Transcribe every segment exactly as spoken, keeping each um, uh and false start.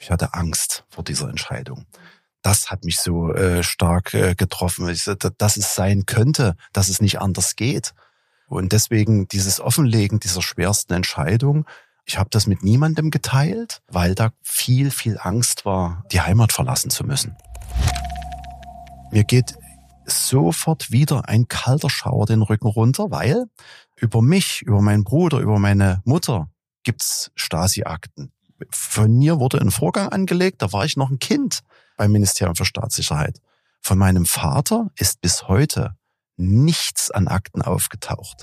Ich hatte Angst vor dieser Entscheidung. Das hat mich so äh, stark äh, getroffen, ich, dass es sein könnte, dass es nicht anders geht. Und deswegen dieses Offenlegen dieser schwersten Entscheidung, ich habe das mit niemandem geteilt, weil da viel, viel Angst war, die Heimat verlassen zu müssen. Mir geht sofort wieder ein kalter Schauer den Rücken runter, weil über mich, über meinen Bruder, über meine Mutter gibt's Stasi-Akten. Von mir wurde ein Vorgang angelegt, da war ich noch ein Kind beim Ministerium für Staatssicherheit. Von meinem Vater ist bis heute nichts an Akten aufgetaucht.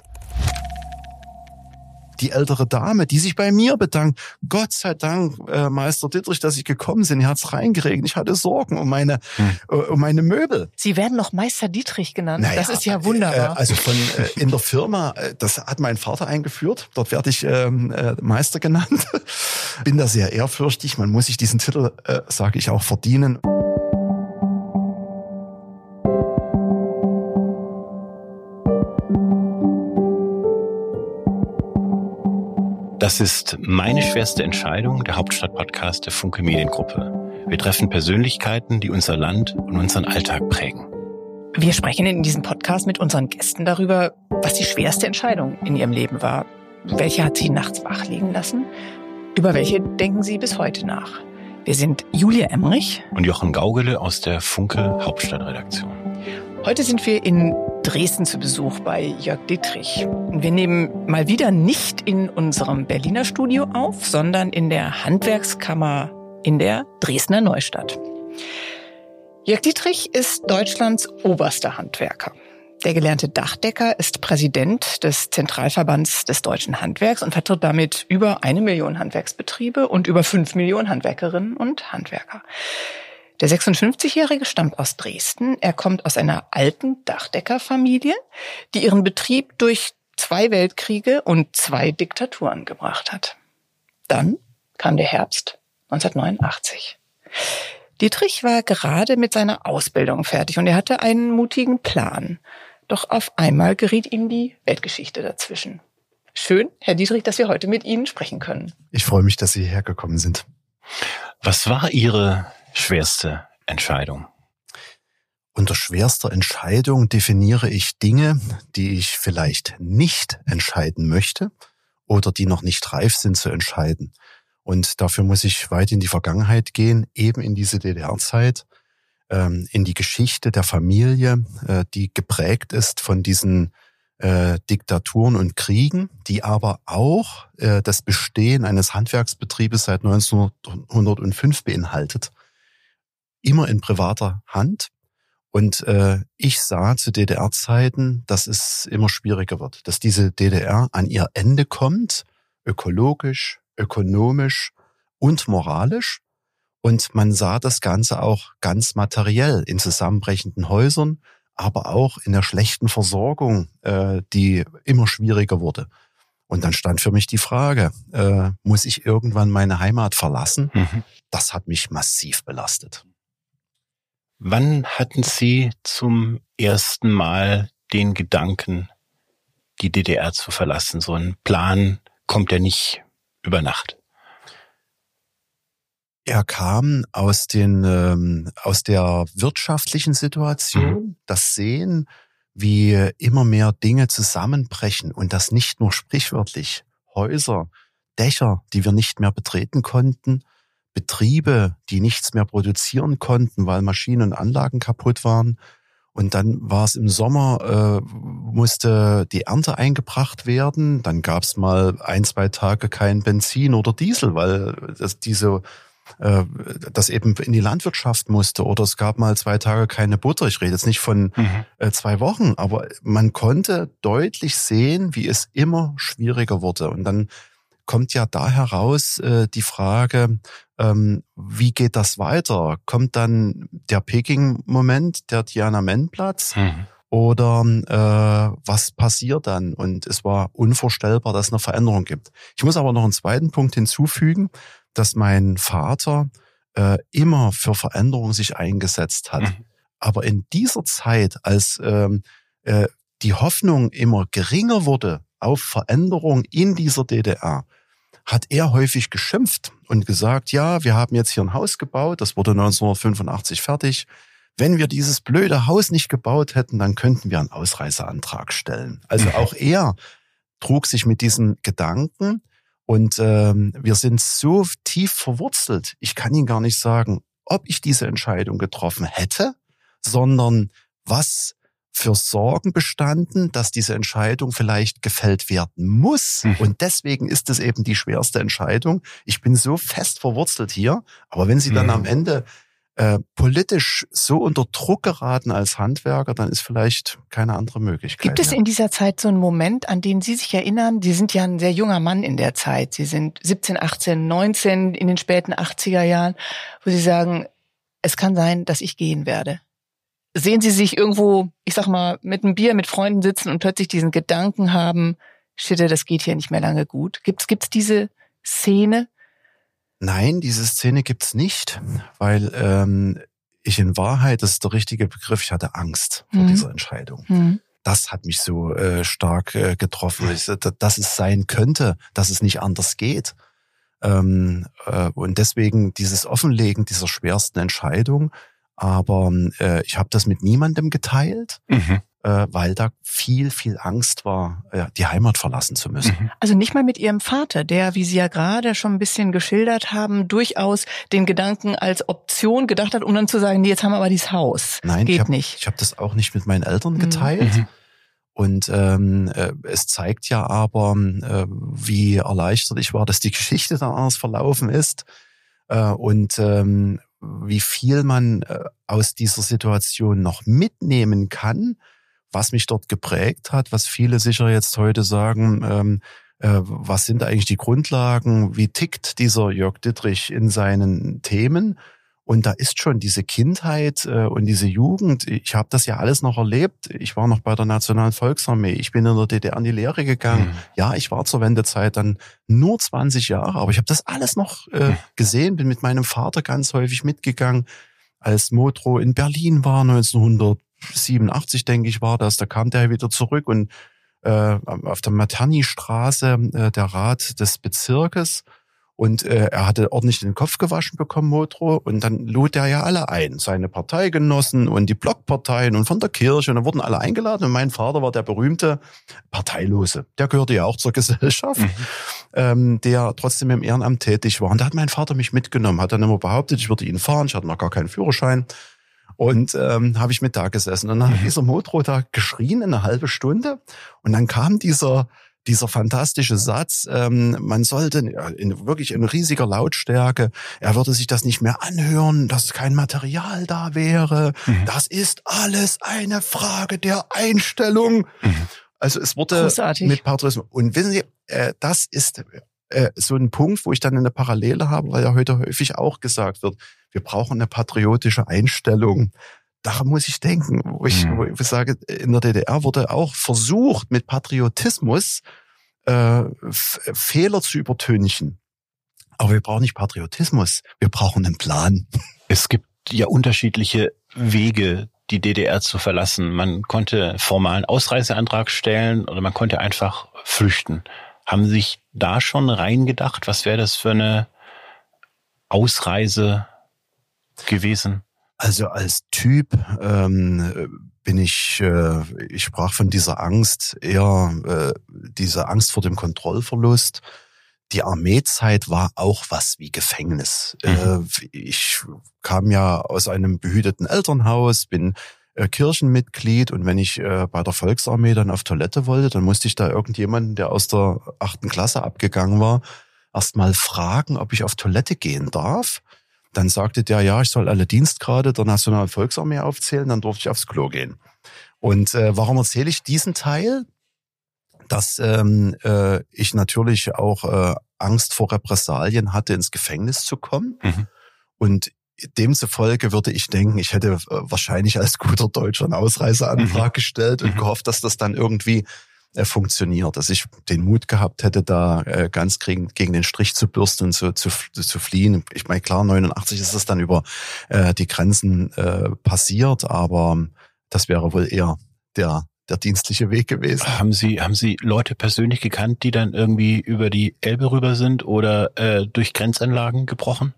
Die ältere Dame, die sich bei mir bedankt, Gott sei Dank, äh, Meister Dittrich, dass Sie gekommen sind, ihr hat's reingeregnet, ich hatte Sorgen um meine, hm. äh, um meine Möbel. Sie werden noch Meister Dietrich genannt, naja, das ist ja wunderbar. Äh, also von äh, in der Firma, äh, das hat mein Vater eingeführt, dort werde ich ähm, äh, Meister genannt. Bin da sehr ehrfürchtig, man muss sich diesen Titel, äh, sage ich, auch verdienen. Das ist meine schwerste Entscheidung, der Hauptstadt-Podcast der Funke Mediengruppe. Wir treffen Persönlichkeiten, die unser Land und unseren Alltag prägen. Wir sprechen in diesem Podcast mit unseren Gästen darüber, was die schwerste Entscheidung in ihrem Leben war. Welche hat sie nachts wach liegen lassen? Über welche denken sie bis heute nach? Wir sind Julia Emmerich und Jochen Gaugele aus der Funke Hauptstadtredaktion. Heute sind wir in Dresden zu Besuch bei Jörg Dittrich. Wir nehmen mal wieder nicht in unserem Berliner Studio auf, sondern in der Handwerkskammer in der Dresdner Neustadt. Jörg Dittrich ist Deutschlands oberster Handwerker. Der gelernte Dachdecker ist Präsident des Zentralverbands des deutschen Handwerks und vertritt damit über eine Million Handwerksbetriebe und über fünf Millionen Handwerkerinnen und Handwerker. Der sechsundfünfzigjährige stammt aus Dresden. Er kommt aus einer alten Dachdeckerfamilie, die ihren Betrieb durch zwei Weltkriege und zwei Diktaturen gebracht hat. Dann kam der Herbst neunzehnhundertneunundachtzig. Dittrich war gerade mit seiner Ausbildung fertig und er hatte einen mutigen Plan. Doch auf einmal geriet ihm die Weltgeschichte dazwischen. Schön, Herr Dittrich, dass wir heute mit Ihnen sprechen können. Ich freue mich, dass Sie hergekommen sind. Was war Ihre schwerste Entscheidung? Unter schwerster Entscheidung definiere ich Dinge, die ich vielleicht nicht entscheiden möchte oder die noch nicht reif sind zu entscheiden. Und dafür muss ich weit in die Vergangenheit gehen, eben in diese D D R-Zeit, ähm, in die Geschichte der Familie, äh, die geprägt ist von diesen äh, Diktaturen und Kriegen, die aber auch äh, das Bestehen eines Handwerksbetriebes seit neunzehnhundertfünf beinhaltet. Immer in privater Hand. Und äh, ich sah zu D D R-Zeiten, dass es immer schwieriger wird, dass diese D D R an ihr Ende kommt, ökologisch, ökonomisch und moralisch. Und man sah das Ganze auch ganz materiell in zusammenbrechenden Häusern, aber auch in der schlechten Versorgung, äh, die immer schwieriger wurde. Und dann stand für mich die Frage, äh, muss ich irgendwann meine Heimat verlassen? Mhm. Das hat mich massiv belastet. Wann hatten Sie zum ersten Mal den Gedanken, die D D R zu verlassen? So ein Plan kommt ja nicht über Nacht. Er kam aus den ähm, aus der wirtschaftlichen Situation, mhm. das Sehen, wie immer mehr Dinge zusammenbrechen und das nicht nur sprichwörtlich. Häuser, Dächer, die wir nicht mehr betreten konnten, Betriebe, die nichts mehr produzieren konnten, weil Maschinen und Anlagen kaputt waren. Und dann war es im Sommer, äh, musste die Ernte eingebracht werden. Dann gab es mal ein, zwei Tage kein Benzin oder Diesel, weil das diese äh, das eben in die Landwirtschaft musste. Oder es gab mal zwei Tage keine Butter. Ich rede jetzt nicht von mhm. äh, zwei Wochen, aber man konnte deutlich sehen, wie es immer schwieriger wurde. Und dann kommt ja da heraus äh, die Frage, ähm, wie geht das weiter? Kommt dann der Peking-Moment, der Tiananmen-Platz? Mhm. Oder äh, was passiert dann? Und es war unvorstellbar, dass es eine Veränderung gibt. Ich muss aber noch einen zweiten Punkt hinzufügen, dass mein Vater äh, immer für Veränderung sich eingesetzt hat. Mhm. Aber in dieser Zeit, als ähm, äh, die Hoffnung immer geringer wurde auf Veränderung in dieser D D R, hat er häufig geschimpft und gesagt, ja, wir haben jetzt hier ein Haus gebaut, das wurde neunzehnhundertfünfundachtzig fertig. Wenn wir dieses blöde Haus nicht gebaut hätten, dann könnten wir einen Ausreiseantrag stellen. Also auch er trug sich mit diesen Gedanken und ähm, wir sind so tief verwurzelt. Ich kann Ihnen gar nicht sagen, ob ich diese Entscheidung getroffen hätte, sondern was für Sorgen bestanden, dass diese Entscheidung vielleicht gefällt werden muss. Mhm. Und deswegen ist es eben die schwerste Entscheidung. Ich bin so fest verwurzelt hier, aber wenn Sie dann mhm. am Ende Äh, politisch so unter Druck geraten als Handwerker, dann ist vielleicht keine andere Möglichkeit. Gibt es in dieser Zeit so einen Moment, an den Sie sich erinnern? Sie sind ja ein sehr junger Mann in der Zeit. Sie sind siebzehn, achtzehn, neunzehn in den späten achtziger Jahren, wo Sie sagen, es kann sein, dass ich gehen werde. Sehen Sie sich irgendwo, ich sag mal, mit einem Bier mit Freunden sitzen und plötzlich diesen Gedanken haben, shit, das geht hier nicht mehr lange gut. Gibt's, gibt's diese Szene? Nein, diese Szene gibt's nicht, weil ähm, ich in Wahrheit, das ist der richtige Begriff, ich hatte Angst vor mhm. dieser Entscheidung. Mhm. Das hat mich so äh, stark äh, getroffen, ich, dass es sein könnte, dass es nicht anders geht. Ähm, äh, und deswegen dieses Offenlegen dieser schwersten Entscheidung. Aber äh, ich habe das mit niemandem geteilt. Mhm. Weil da viel, viel Angst war, die Heimat verlassen zu müssen. Also nicht mal mit Ihrem Vater, der, wie Sie ja gerade schon ein bisschen geschildert haben, durchaus den Gedanken als Option gedacht hat, um dann zu sagen, nee, jetzt haben wir aber dieses Haus. Nein, geht ich hab, nicht. Ich habe das auch nicht mit meinen Eltern geteilt. Mhm. Und ähm, es zeigt ja aber, äh, wie erleichtert ich war, dass die Geschichte dann anders verlaufen ist. Äh, und ähm, wie viel man äh, aus dieser Situation noch mitnehmen kann, was mich dort geprägt hat, was viele sicher jetzt heute sagen, ähm, äh, was sind eigentlich die Grundlagen, wie tickt dieser Jörg Dittrich in seinen Themen? Und da ist schon diese Kindheit äh, und diese Jugend, ich habe das ja alles noch erlebt, ich war noch bei der Nationalen Volksarmee, ich bin in der D D R in die Lehre gegangen, mhm. ja, ich war zur Wendezeit dann nur zwanzig Jahre, aber ich habe das alles noch äh, mhm. gesehen, bin mit meinem Vater ganz häufig mitgegangen, als Motro in Berlin war, neunzehnhundertsiebenundachtzig, denke ich, war das. Da kam der wieder zurück und äh, auf der Materni-Straße äh, der Rat des Bezirkes und äh, er hatte ordentlich den Kopf gewaschen bekommen, Motro, und dann lud er ja alle ein, seine Parteigenossen und die Blockparteien und von der Kirche, und dann wurden alle eingeladen und mein Vater war der berühmte Parteilose. Der gehörte ja auch zur Gesellschaft, mhm. ähm, der trotzdem im Ehrenamt tätig war. Und da hat mein Vater mich mitgenommen, hat dann immer behauptet, ich würde ihn fahren, ich hatte noch gar keinen Führerschein. Und ähm, habe ich mit da gesessen. Und dann hat dieser Motro da geschrien eine halbe Stunde. Und dann kam dieser dieser fantastische Satz, ähm, man sollte in wirklich in riesiger Lautstärke, er würde sich das nicht mehr anhören, dass kein Material da wäre. Mhm. Das ist alles eine Frage der Einstellung. Mhm. Also es wurde Großartig. Mit Patriotismus. Und wissen Sie, äh, das ist äh, so ein Punkt, wo ich dann eine Parallele habe, weil ja heute häufig auch gesagt wird, wir brauchen eine patriotische Einstellung. Daran muss ich denken, wo ich, mhm. wo ich sage, in der D D R wurde auch versucht, mit Patriotismus äh, F- Fehler zu übertünchen. Aber wir brauchen nicht Patriotismus, wir brauchen einen Plan. Es gibt ja unterschiedliche Wege, die D D R zu verlassen. Man konnte formalen Ausreiseantrag stellen oder man konnte einfach flüchten. Haben Sie sich da schon reingedacht? Was wäre das für eine Ausreise gewesen? Also als Typ ähm, bin ich, äh, ich sprach von dieser Angst, eher äh, diese Angst vor dem Kontrollverlust. Die Armeezeit war auch was wie Gefängnis. Mhm. Äh, ich kam ja aus einem behüteten Elternhaus, bin äh, Kirchenmitglied, und wenn ich äh, bei der Volksarmee dann auf Toilette wollte, dann musste ich da irgendjemanden, der aus der achten Klasse abgegangen war, erst mal fragen, ob ich auf Toilette gehen darf. Dann sagte der, ja, ich soll alle Dienstgrade der Nationalen Volksarmee aufzählen, dann durfte ich aufs Klo gehen. Und äh, warum erzähle ich diesen Teil? Dass ähm, äh, ich natürlich auch äh, Angst vor Repressalien hatte, ins Gefängnis zu kommen. Mhm. Und demzufolge würde ich denken, ich hätte äh, wahrscheinlich als guter Deutscher einen Ausreiseantrag mhm. gestellt und mhm. gehofft, dass das dann irgendwie funktioniert, dass ich den Mut gehabt hätte, da äh, ganz gegen, gegen den Strich zu bürsten und zu, zu, zu fliehen. Ich meine, klar, neunundachtzig ist es dann über äh, die Grenzen äh, passiert, aber das wäre wohl eher der der dienstliche Weg gewesen. Haben Sie, haben Sie Leute persönlich gekannt, die dann irgendwie über die Elbe rüber sind oder äh, durch Grenzanlagen gebrochen?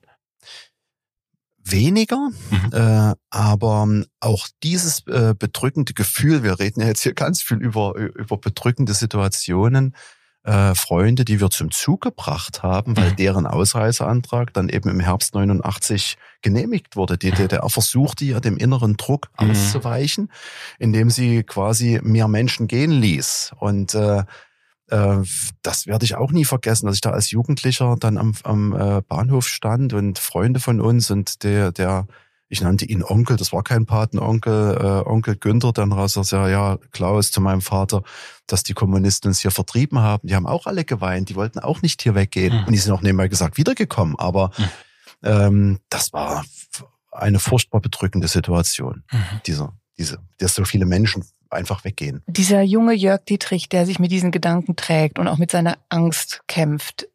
Weniger, mhm. äh, aber auch dieses äh, bedrückende Gefühl, wir reden ja jetzt hier ganz viel über, über bedrückende Situationen, äh, Freunde, die wir zum Zug gebracht haben, weil mhm. deren Ausreiseantrag dann eben im Herbst neunundachtzig genehmigt wurde. Die D D R versuchte ja dem inneren Druck mhm. auszuweichen, indem sie quasi mehr Menschen gehen ließ. Und äh, äh, das werde ich auch nie vergessen, dass ich da als Jugendlicher dann am, am äh, Bahnhof stand und Freunde von uns und der, der ich nannte ihn Onkel, das war kein Patenonkel, äh, Onkel Günther, dann raus, dass er, ja, Klaus zu meinem Vater, dass die Kommunisten uns hier vertrieben haben. Die haben auch alle geweint, die wollten auch nicht hier weggehen. Mhm. Und die sind auch nebenbei gesagt wiedergekommen. Aber mhm. ähm, das war eine furchtbar bedrückende Situation, mhm. dieser, diese, dass so viele Menschen einfach weggehen. Dieser junge Jörg Dietrich, der sich mit diesen Gedanken trägt und auch mit seiner Angst kämpft,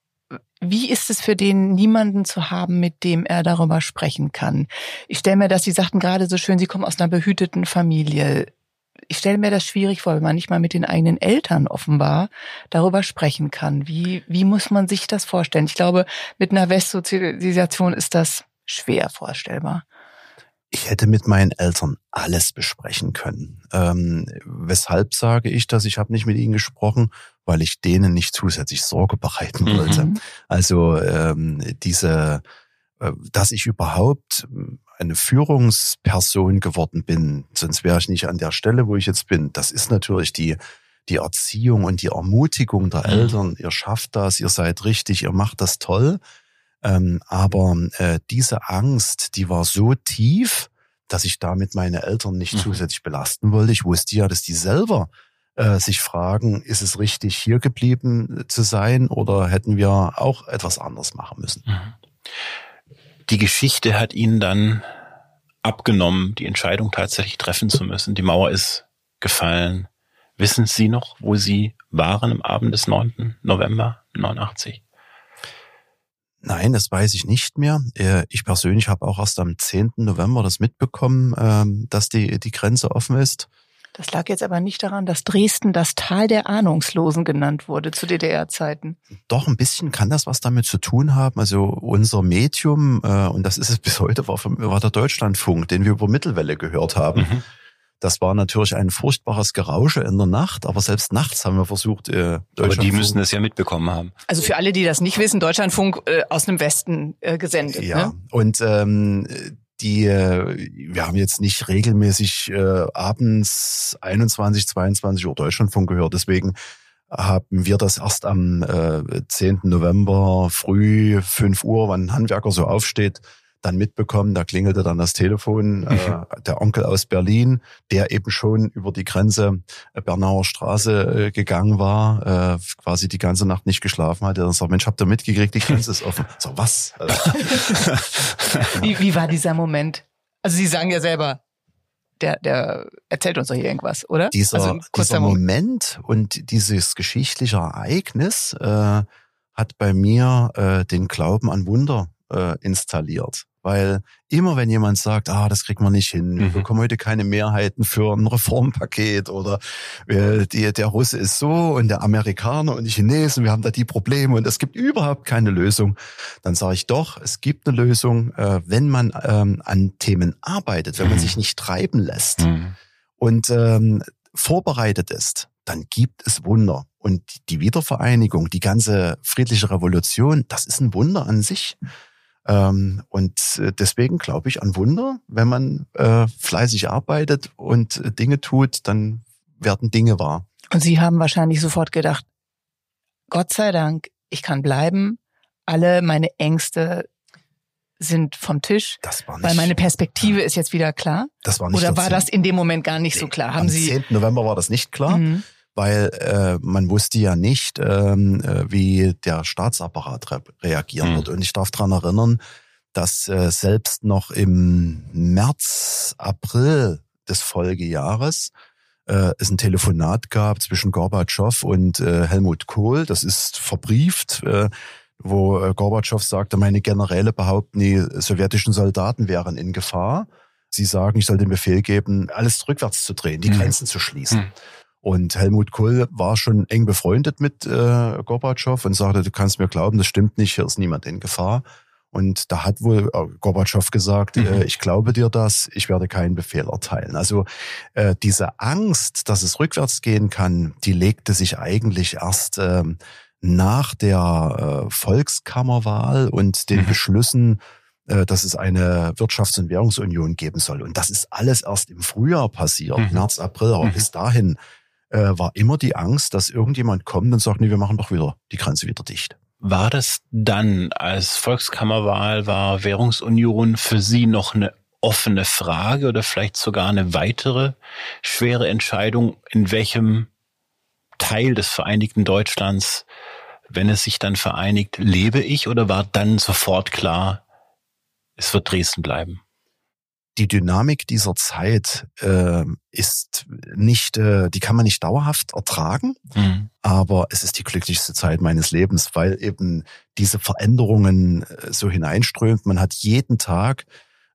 wie ist es für den, niemanden zu haben, mit dem er darüber sprechen kann? Ich stelle mir das, Sie sagten gerade so schön, Sie kommen aus einer behüteten Familie. Ich stelle mir das schwierig vor, wenn man nicht mal mit den eigenen Eltern offenbar darüber sprechen kann. Wie, wie muss man sich das vorstellen? Ich glaube, mit einer Westsozialisation ist das schwer vorstellbar. Ich hätte mit meinen Eltern alles besprechen können. Ähm, weshalb sage ich das? Ich habe nicht mit ihnen gesprochen, weil ich denen nicht zusätzlich Sorge bereiten wollte. Mhm. Also ähm, diese, äh, dass ich überhaupt eine Führungsperson geworden bin, sonst wäre ich nicht an der Stelle, wo ich jetzt bin. Das ist natürlich die die Erziehung und die Ermutigung der mhm. Eltern. Ihr schafft das, ihr seid richtig, ihr macht das toll. Ähm, aber äh, diese Angst, die war so tief, dass ich damit meine Eltern nicht mhm. zusätzlich belasten wollte. Ich wusste ja, dass die selber äh, sich fragen, ist es richtig, hier geblieben zu sein oder hätten wir auch etwas anderes machen müssen? Mhm. Die Geschichte hat Ihnen dann abgenommen, die Entscheidung tatsächlich treffen zu müssen. Die Mauer ist gefallen. Wissen Sie noch, wo Sie waren am Abend des neunten November neunundachtzig? Nein, das weiß ich nicht mehr. Ich persönlich habe auch erst am zehnten November das mitbekommen, dass die, die Grenze offen ist. Das lag jetzt aber nicht daran, dass Dresden das Tal der Ahnungslosen genannt wurde zu D D R-Zeiten. Doch, ein bisschen kann das was damit zu tun haben. Also unser Medium, und das ist es bis heute, war, war der Deutschlandfunk, den wir über Mittelwelle gehört haben. Mhm. Das war natürlich ein furchtbares Gerausche in der Nacht, aber selbst nachts haben wir versucht, äh, aber die müssen es ja mitbekommen haben. Also für alle, die das nicht wissen, Deutschlandfunk äh, aus dem Westen äh, gesendet. Ja, ne? Und ähm, die, äh, wir haben jetzt nicht regelmäßig äh, abends einundzwanzig, zweiundzwanzig Uhr Deutschlandfunk gehört, deswegen haben wir das erst am äh, zehnten November früh fünf Uhr, wann ein Handwerker so aufsteht, dann mitbekommen, da klingelte dann das Telefon, äh, der Onkel aus Berlin, der eben schon über die Grenze äh, Bernauer Straße äh, gegangen war, äh, quasi die ganze Nacht nicht geschlafen hatte. Er sagt, Mensch, habt ihr mitgekriegt, die Grenze ist offen. So, was? Also, wie, wie war dieser Moment? Also Sie sagen ja selber, der, der erzählt uns doch hier irgendwas, oder? Dieser, also dieser Moment und dieses geschichtliche Ereignis äh, hat bei mir äh, den Glauben an Wunder äh, installiert. Weil immer wenn jemand sagt, ah, das kriegt man nicht hin, wir mhm. bekommen heute keine Mehrheiten für ein Reformpaket oder äh, die, der Russe ist so und der Amerikaner und die Chinesen, wir haben da die Probleme und es gibt überhaupt keine Lösung, dann sage ich doch, es gibt eine Lösung, äh, wenn man ähm, an Themen arbeitet, wenn man sich nicht treiben lässt mhm. und ähm, vorbereitet ist, dann gibt es Wunder. Und die Wiedervereinigung, die ganze friedliche Revolution, das ist ein Wunder an sich. Und deswegen glaube ich an Wunder. Wenn man äh, fleißig arbeitet und Dinge tut, dann werden Dinge wahr. Und Sie haben wahrscheinlich sofort gedacht, Gott sei Dank, ich kann bleiben. Alle meine Ängste sind vom Tisch, das war nicht, weil meine Perspektive ja. ist jetzt wieder klar. Das war nicht Oder war das in dem Moment gar nicht so klar? Haben Am Sie zehnten November war das nicht klar. Mhm. Weil äh, man wusste ja nicht, ähm, wie der Staatsapparat re- reagieren mhm. wird. Und ich darf daran erinnern, dass äh, selbst noch im März, April des Folgejahres äh, es ein Telefonat gab zwischen Gorbatschow und äh, Helmut Kohl. Das ist verbrieft, äh, wo äh, Gorbatschow sagte, meine Generäle behaupten, die sowjetischen Soldaten wären in Gefahr. Sie sagen, ich soll den Befehl geben, alles rückwärts zu drehen, die mhm. Grenzen zu schließen. Mhm. Und Helmut Kohl war schon eng befreundet mit äh, Gorbatschow und sagte, du kannst mir glauben, das stimmt nicht, hier ist niemand in Gefahr. Und da hat wohl Gorbatschow gesagt, mhm. äh, ich glaube dir das, ich werde keinen Befehl erteilen. Also äh, diese Angst, dass es rückwärts gehen kann, die legte sich eigentlich erst äh, nach der äh, Volkskammerwahl und den mhm. Beschlüssen, äh, dass es eine Wirtschafts- und Währungsunion geben soll. Und das ist alles erst im Frühjahr passiert, mhm. März, April. Aber mhm. bis dahin äh, war immer die Angst, dass irgendjemand kommt und sagt, nee, wir machen doch wieder die Grenze wieder dicht. War das dann, als Volkskammerwahl war, Währungsunion für Sie noch eine offene Frage oder vielleicht sogar eine weitere schwere Entscheidung, in welchem Teil des vereinigten Deutschlands, wenn es sich dann vereinigt, lebe ich, oder war dann sofort klar, es wird Dresden bleiben? Die Dynamik dieser Zeit äh, ist nicht, äh, die kann man nicht dauerhaft ertragen, mhm. aber es ist die glücklichste Zeit meines Lebens, weil eben diese Veränderungen äh, so hineinströmt. Man hat jeden Tag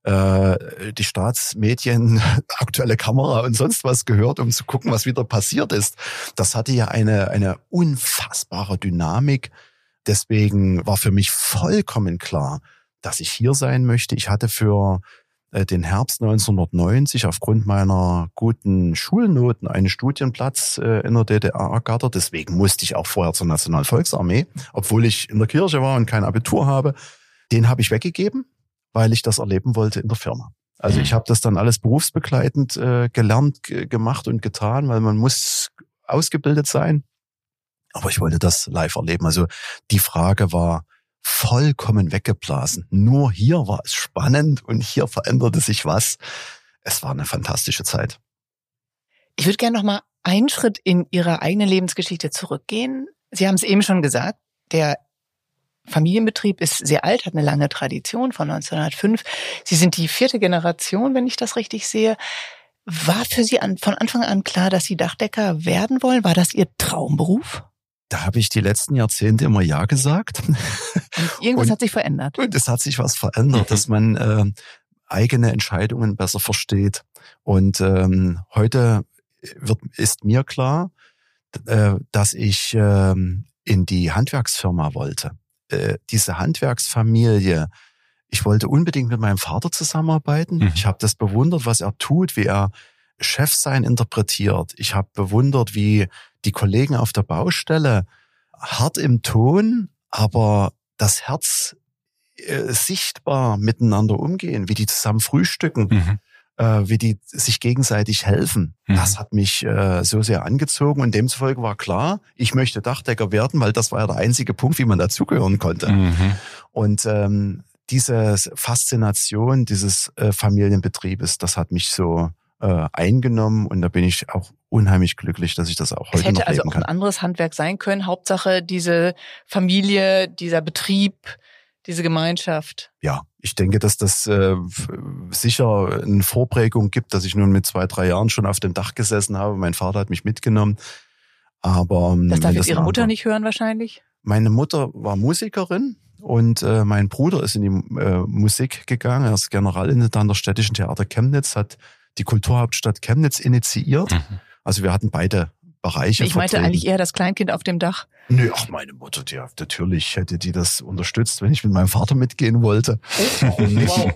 äh, die Staatsmedien, aktuelle Kamera und sonst was gehört, um zu gucken, was wieder passiert ist. Das hatte ja eine eine unfassbare Dynamik. Deswegen war für mich vollkommen klar, dass ich hier sein möchte. Ich hatte für den Herbst neunzehnhundertneunzig aufgrund meiner guten Schulnoten einen Studienplatz in der D D R ergattert. Deswegen musste ich auch vorher zur Nationalen Volksarmee, obwohl ich in der Kirche war und kein Abitur habe. Den habe ich weggegeben, weil ich das erleben wollte in der Firma. Also ich habe das dann alles berufsbegleitend äh, gelernt, g- gemacht und getan, weil man muss ausgebildet sein. Aber ich wollte das live erleben. Also die Frage war vollkommen weggeblasen. Nur hier war es spannend und hier veränderte sich was. Es war eine fantastische Zeit. Ich würde gerne noch mal einen Schritt in Ihre eigene Lebensgeschichte zurückgehen. Sie haben es eben schon gesagt, der Familienbetrieb ist sehr alt, hat eine lange Tradition von neunzehnhundertfünf. Sie sind die vierte Generation, wenn ich das richtig sehe. War für Sie an, von Anfang an klar, dass Sie Dachdecker werden wollen? War das Ihr Traumberuf? Da habe ich die letzten Jahrzehnte immer Ja gesagt. Und irgendwas und, hat sich verändert. Und es hat sich was verändert, dass man äh, eigene Entscheidungen besser versteht. Und ähm, heute wird, ist mir klar, äh, dass ich äh, in die Handwerksfirma wollte. Äh, diese Handwerksfamilie, ich wollte unbedingt mit meinem Vater zusammenarbeiten. Mhm. Ich habe das bewundert, was er tut, wie er Chefsein interpretiert. Ich habe bewundert, wie die Kollegen auf der Baustelle hart im Ton, aber das Herz äh, sichtbar miteinander umgehen, wie die zusammen frühstücken, mhm. äh, wie die sich gegenseitig helfen. Mhm. Das hat mich äh, so sehr angezogen und demzufolge war klar, ich möchte Dachdecker werden, weil das war ja der einzige Punkt, wie man dazugehören konnte. Mhm. Und ähm, diese Faszination dieses äh, Familienbetriebes, das hat mich so äh, eingenommen und da bin ich auch unheimlich glücklich, dass ich das auch heute noch leben kann. Es hätte also auch ein anderes Handwerk sein können. Hauptsache diese Familie, dieser Betrieb, diese Gemeinschaft. Ja, ich denke, dass das äh, sicher eine Vorprägung gibt, dass ich nun mit zwei, drei Jahren schon auf dem Dach gesessen habe. Mein Vater hat mich mitgenommen. Aber das darf jetzt das Ihre Mutter nicht hören wahrscheinlich? Meine Mutter war Musikerin. Und äh, mein Bruder ist in die äh, Musik gegangen. Er ist Generalintendant der Städtischen Theater Chemnitz, hat die Kulturhauptstadt Chemnitz initiiert. Mhm. Also wir hatten beide Bereiche. Ich meinte vertreten. eigentlich eher das Kleinkind auf dem Dach. Nö, ach meine Mutter, die, natürlich hätte die das unterstützt, wenn ich mit meinem Vater mitgehen wollte. Warum nicht? Wow.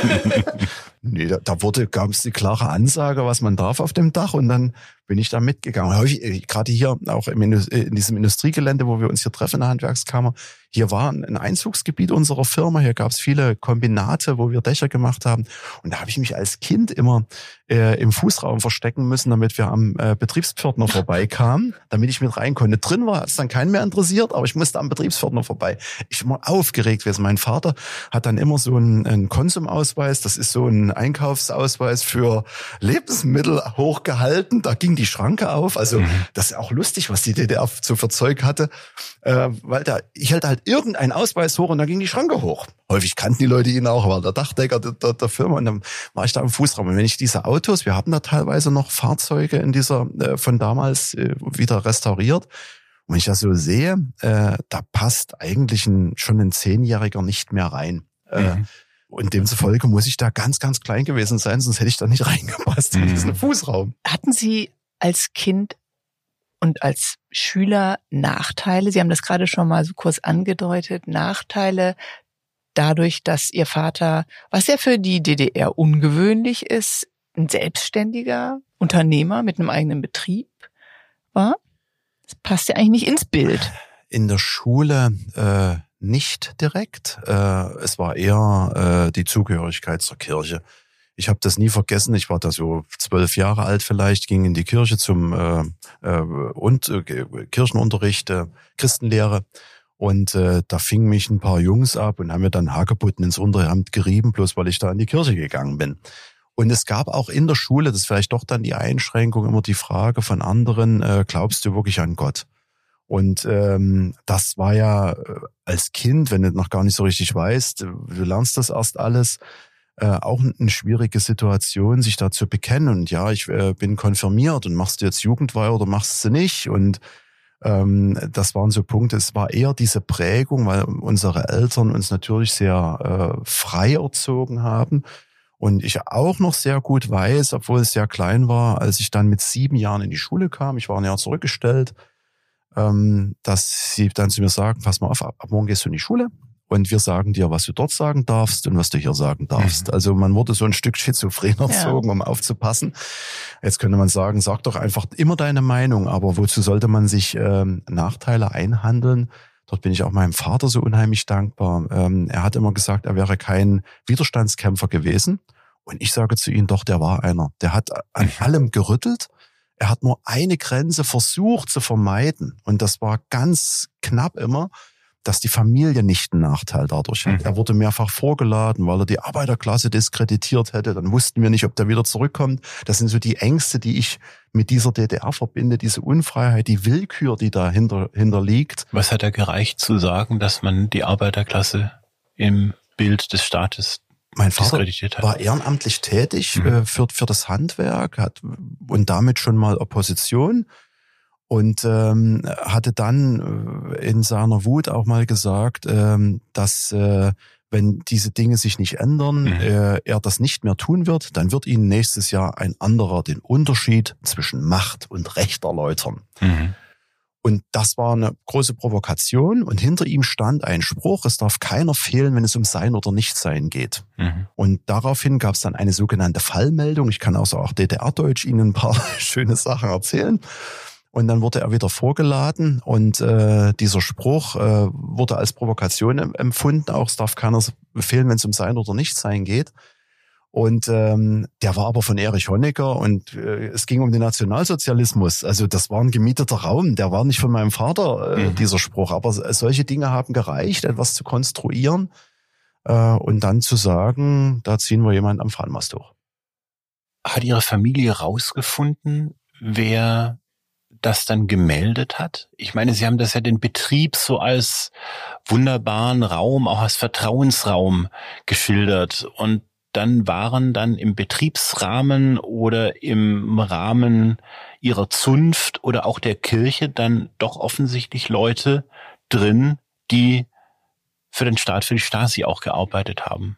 Nee, da, da wurde, gab es die klare Ansage, was man darf auf dem Dach und dann bin ich da mitgegangen. Häufig, gerade hier auch im, in diesem Industriegelände, wo wir uns hier treffen in der Handwerkskammer, hier war ein Einzugsgebiet unserer Firma, hier gab es viele Kombinate, wo wir Dächer gemacht haben und da habe ich mich als Kind immer äh, im Fußraum verstecken müssen, damit wir am äh, Betriebspförtner vorbeikamen, damit ich mit rein konnte. Drin war es dann keinen mehr interessiert, aber ich musste am Betriebspförtner vorbei. Ich war aufgeregt gewesen. Mein Vater hat dann immer so einen, einen Konsumausweis, das ist so ein Einkaufsausweis für Lebensmittel hochgehalten, da ging die Schranke auf, also mhm. das ist auch lustig, was die D D R so für Zeug hatte, äh, weil da, ich hält halt irgendeinen Ausweis hoch und dann ging die Schranke hoch. Häufig kannten die Leute ihn auch, war der Dachdecker der, der, der Firma und dann war ich da im Fußraum. Und wenn ich diese Autos, wir haben da teilweise noch Fahrzeuge in dieser, äh, von damals äh, wieder restauriert. Und wenn ich das so sehe, äh, da passt eigentlich ein, schon ein Zehnjähriger nicht mehr rein. Mhm. Äh, Und demzufolge muss ich da ganz, ganz klein gewesen sein, sonst hätte ich da nicht reingepasst in diesen Fußraum. Hatten Sie als Kind und als Schüler Nachteile? Sie haben das gerade schon mal so kurz angedeutet. Nachteile dadurch, dass Ihr Vater, was ja für die D D R ungewöhnlich ist, ein selbstständiger Unternehmer mit einem eigenen Betrieb war? Das passt ja eigentlich nicht ins Bild. In der Schule äh, nicht direkt. Äh, es war eher äh, die Zugehörigkeit zur Kirche. Ich habe das nie vergessen. Ich war da so zwölf Jahre alt vielleicht, ging in die Kirche zum äh, äh, und äh, Kirchenunterricht, äh, Christenlehre. Und äh, da fingen mich ein paar Jungs ab und haben mir dann Hagebutten ins Unterhemd gerieben, bloß weil ich da in die Kirche gegangen bin. Und es gab auch in der Schule, das ist vielleicht doch dann die Einschränkung, immer die Frage von anderen, äh, glaubst du wirklich an Gott? Und ähm, das war ja äh, als Kind, wenn du noch gar nicht so richtig weißt, du lernst das erst alles, äh, auch eine schwierige Situation, sich da zu bekennen. Und ja, ich äh, bin konfirmiert und machst du jetzt Jugendweihe oder machst du nicht? Und ähm, das waren so Punkte, es war eher diese Prägung, weil unsere Eltern uns natürlich sehr äh, frei erzogen haben. Und ich auch noch sehr gut weiß, obwohl es sehr klein war, als ich dann mit sieben Jahren in die Schule kam, ich war ein Jahr zurückgestellt, ähm, dass sie dann zu mir sagen, pass mal auf, ab morgen gehst du in die Schule und wir sagen dir, was du dort sagen darfst und was du hier sagen darfst. Mhm. Also man wurde so ein Stück schizophren erzogen, ja. um aufzupassen. Jetzt könnte man sagen, sag doch einfach immer deine Meinung, aber wozu sollte man sich ähm, Nachteile einhandeln? Dort bin ich auch meinem Vater so unheimlich dankbar. Ähm, er hat immer gesagt, er wäre kein Widerstandskämpfer gewesen. Und ich sage zu ihm, doch, der war einer. Der hat an allem gerüttelt. Er hat nur eine Grenze versucht zu vermeiden. Und das war ganz knapp immer, dass die Familie nicht einen Nachteil dadurch hat. Mhm. Er wurde mehrfach vorgeladen, weil er die Arbeiterklasse diskreditiert hätte. Dann wussten wir nicht, ob der wieder zurückkommt. Das sind so die Ängste, die ich mit dieser D D R verbinde, diese Unfreiheit, die Willkür, die da hinter, hinterliegt. Was hat er gereicht zu sagen, dass man die Arbeiterklasse im Bild des Staates Mein Vater war ehrenamtlich tätig mhm. äh, für, für das Handwerk, hat und damit schon mal Opposition und ähm, hatte dann äh, in seiner Wut auch mal gesagt, ähm, dass äh, wenn diese Dinge sich nicht ändern, mhm. äh, er das nicht mehr tun wird, dann wird ihnen nächstes Jahr ein anderer den Unterschied zwischen Macht und Recht erläutern. Mhm. Und das war eine große Provokation und hinter ihm stand ein Spruch, es darf keiner fehlen, wenn es um Sein oder Nichtsein geht. Mhm. Und daraufhin gab es dann eine sogenannte Fallmeldung. Ich kann also auch D D R-Deutsch Ihnen ein paar schöne Sachen erzählen. Und dann wurde er wieder vorgeladen und äh, dieser Spruch äh, wurde als Provokation empfunden. Auch es darf keiner fehlen, wenn es um Sein oder Nichtsein geht. Und ähm, der war aber von Erich Honecker und äh, es ging um den Nationalsozialismus. Also das war ein gemieteter Raum, der war nicht von meinem Vater, äh, mhm. dieser Spruch. Aber solche Dinge haben gereicht, etwas zu konstruieren äh, und dann zu sagen, da ziehen wir jemanden am Fahnenmast hoch. Hat Ihre Familie rausgefunden, wer das dann gemeldet hat? Ich meine, Sie haben das ja den Betrieb so als wunderbaren Raum, auch als Vertrauensraum geschildert und dann waren dann im Betriebsrahmen oder im Rahmen ihrer Zunft oder auch der Kirche dann doch offensichtlich Leute drin, die für den Staat, für die Stasi auch gearbeitet haben.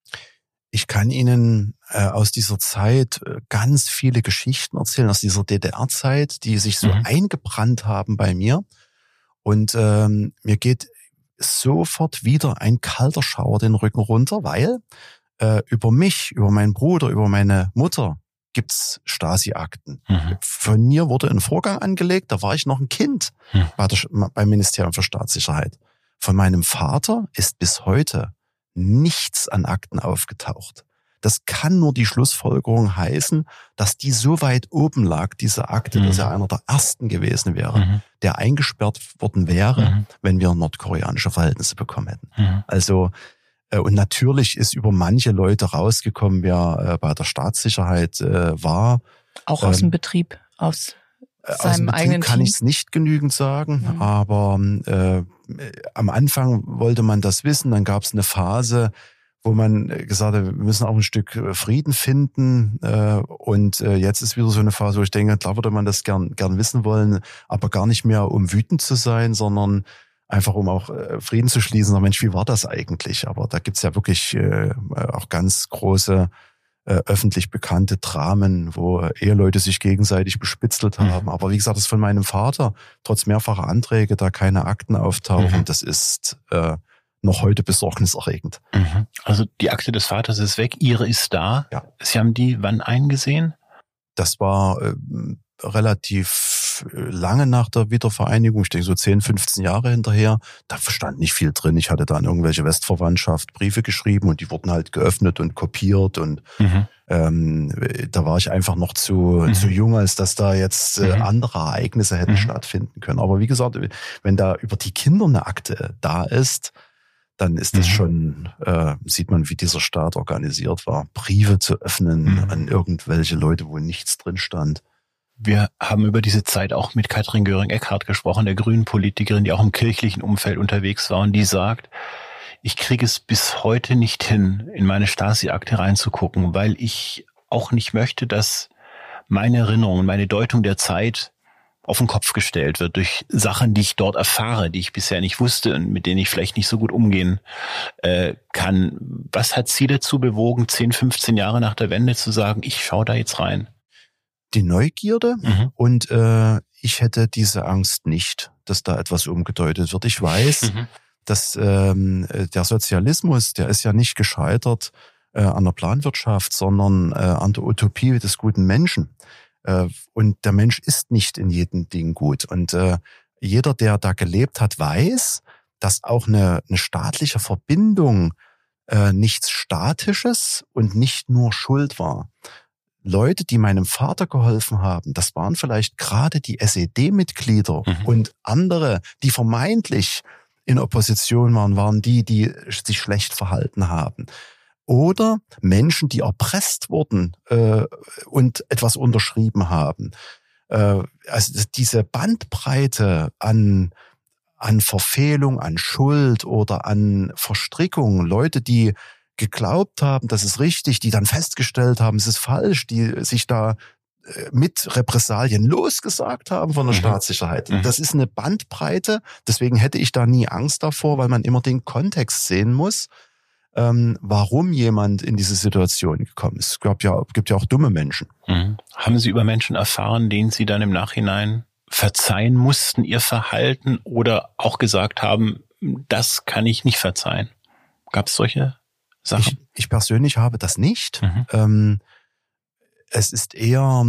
Ich kann Ihnen äh, aus dieser Zeit äh, ganz viele Geschichten erzählen, aus dieser D D R-Zeit, die sich so mhm. eingebrannt haben bei mir. Und ähm, mir geht sofort wieder ein kalter Schauer den Rücken runter, weil über mich, über meinen Bruder, über meine Mutter gibt's Stasi-Akten. Mhm. Von mir wurde ein Vorgang angelegt, da war ich noch ein Kind mhm. bei der, beim Ministerium für Staatssicherheit. Von meinem Vater ist bis heute nichts an Akten aufgetaucht. Das kann nur die Schlussfolgerung heißen, dass die so weit oben lag, diese Akte, mhm. dass er einer der ersten gewesen wäre, mhm. der eingesperrt worden wäre, mhm. wenn wir nordkoreanische Verhältnisse bekommen hätten. Mhm. Also und natürlich ist über manche Leute rausgekommen, wer bei der Staatssicherheit war. Auch aus ähm, dem Betrieb, aus seinem aus dem Betrieb eigenen kann ich es nicht genügend sagen, mhm. aber äh, am Anfang wollte man das wissen. Dann gab es eine Phase, wo man gesagt hat, wir müssen auch ein Stück Frieden finden. Äh, und äh, jetzt ist wieder so eine Phase, wo ich denke, klar würde man das gern, gern wissen wollen, aber gar nicht mehr, um wütend zu sein, sondern einfach um auch äh, Frieden zu schließen. Mensch, wie war das eigentlich? Aber da gibt's ja wirklich äh, auch ganz große äh, öffentlich bekannte Dramen, wo äh, Eheleute sich gegenseitig bespitzelt haben. Mhm. Aber wie gesagt, das ist von meinem Vater, trotz mehrfacher Anträge, da keine Akten auftauchen. Mhm. Das ist äh, noch heute besorgniserregend. Mhm. Also die Akte des Vaters ist weg, Ihre ist da. Ja. Sie haben die wann eingesehen? Das war äh, relativ lange nach der Wiedervereinigung, ich denke so zehn, fünfzehn Jahre hinterher. Da stand nicht viel drin. Ich hatte da an irgendwelche Westverwandtschaft Briefe geschrieben und die wurden halt geöffnet und kopiert und mhm. ähm, da war ich einfach noch zu, mhm. zu jung, als dass da jetzt äh, mhm. andere Ereignisse hätten mhm. stattfinden können. Aber wie gesagt, wenn da über die Kinder eine Akte da ist, dann ist das mhm. schon, äh, sieht man, wie dieser Staat organisiert war, Briefe zu öffnen mhm. an irgendwelche Leute, wo nichts drin stand. Wir haben über diese Zeit auch mit Katrin Göring-Eckardt gesprochen, der grünen Politikerin, die auch im kirchlichen Umfeld unterwegs war und die sagt, ich kriege es bis heute nicht hin, in meine Stasi-Akte reinzugucken, weil ich auch nicht möchte, dass meine Erinnerungen, meine Deutung der Zeit auf den Kopf gestellt wird durch Sachen, die ich dort erfahre, die ich bisher nicht wusste und mit denen ich vielleicht nicht so gut umgehen äh, kann. Was hat Sie dazu bewogen, zehn, fünfzehn Jahre nach der Wende zu sagen, ich schaue da jetzt rein? Die Neugierde mhm. und äh, ich hätte diese Angst nicht, dass da etwas umgedeutet wird. Ich weiß, mhm. dass ähm, der Sozialismus, der ist ja nicht gescheitert äh, an der Planwirtschaft, sondern äh, an der Utopie des guten Menschen. Äh, und der Mensch ist nicht in jedem Ding gut. Und äh, jeder, der da gelebt hat, weiß, dass auch eine, eine staatliche Verbindung äh, nichts Statisches und nicht nur Schuld war. Leute, die meinem Vater geholfen haben, das waren vielleicht gerade die S E D-Mitglieder mhm. und andere, die vermeintlich in Opposition waren, waren die, die sich schlecht verhalten haben. Oder Menschen, die erpresst wurden äh, und etwas unterschrieben haben. Äh, also diese Bandbreite an, an Verfehlung, an Schuld oder an Verstrickung, Leute, die geglaubt haben, das ist richtig, die dann festgestellt haben, es ist falsch, die sich da mit Repressalien losgesagt haben von der mhm. Staatssicherheit. Mhm. Das ist eine Bandbreite, deswegen hätte ich da nie Angst davor, weil man immer den Kontext sehen muss, ähm, warum jemand in diese Situation gekommen ist. Es gab ja, gibt ja auch dumme Menschen. Mhm. Haben Sie über Menschen erfahren, denen Sie dann im Nachhinein verzeihen mussten, ihr Verhalten, oder auch gesagt haben, das kann ich nicht verzeihen? Gab es solche Sachen? Ich, ich persönlich habe das nicht. Mhm. Ähm, es ist eher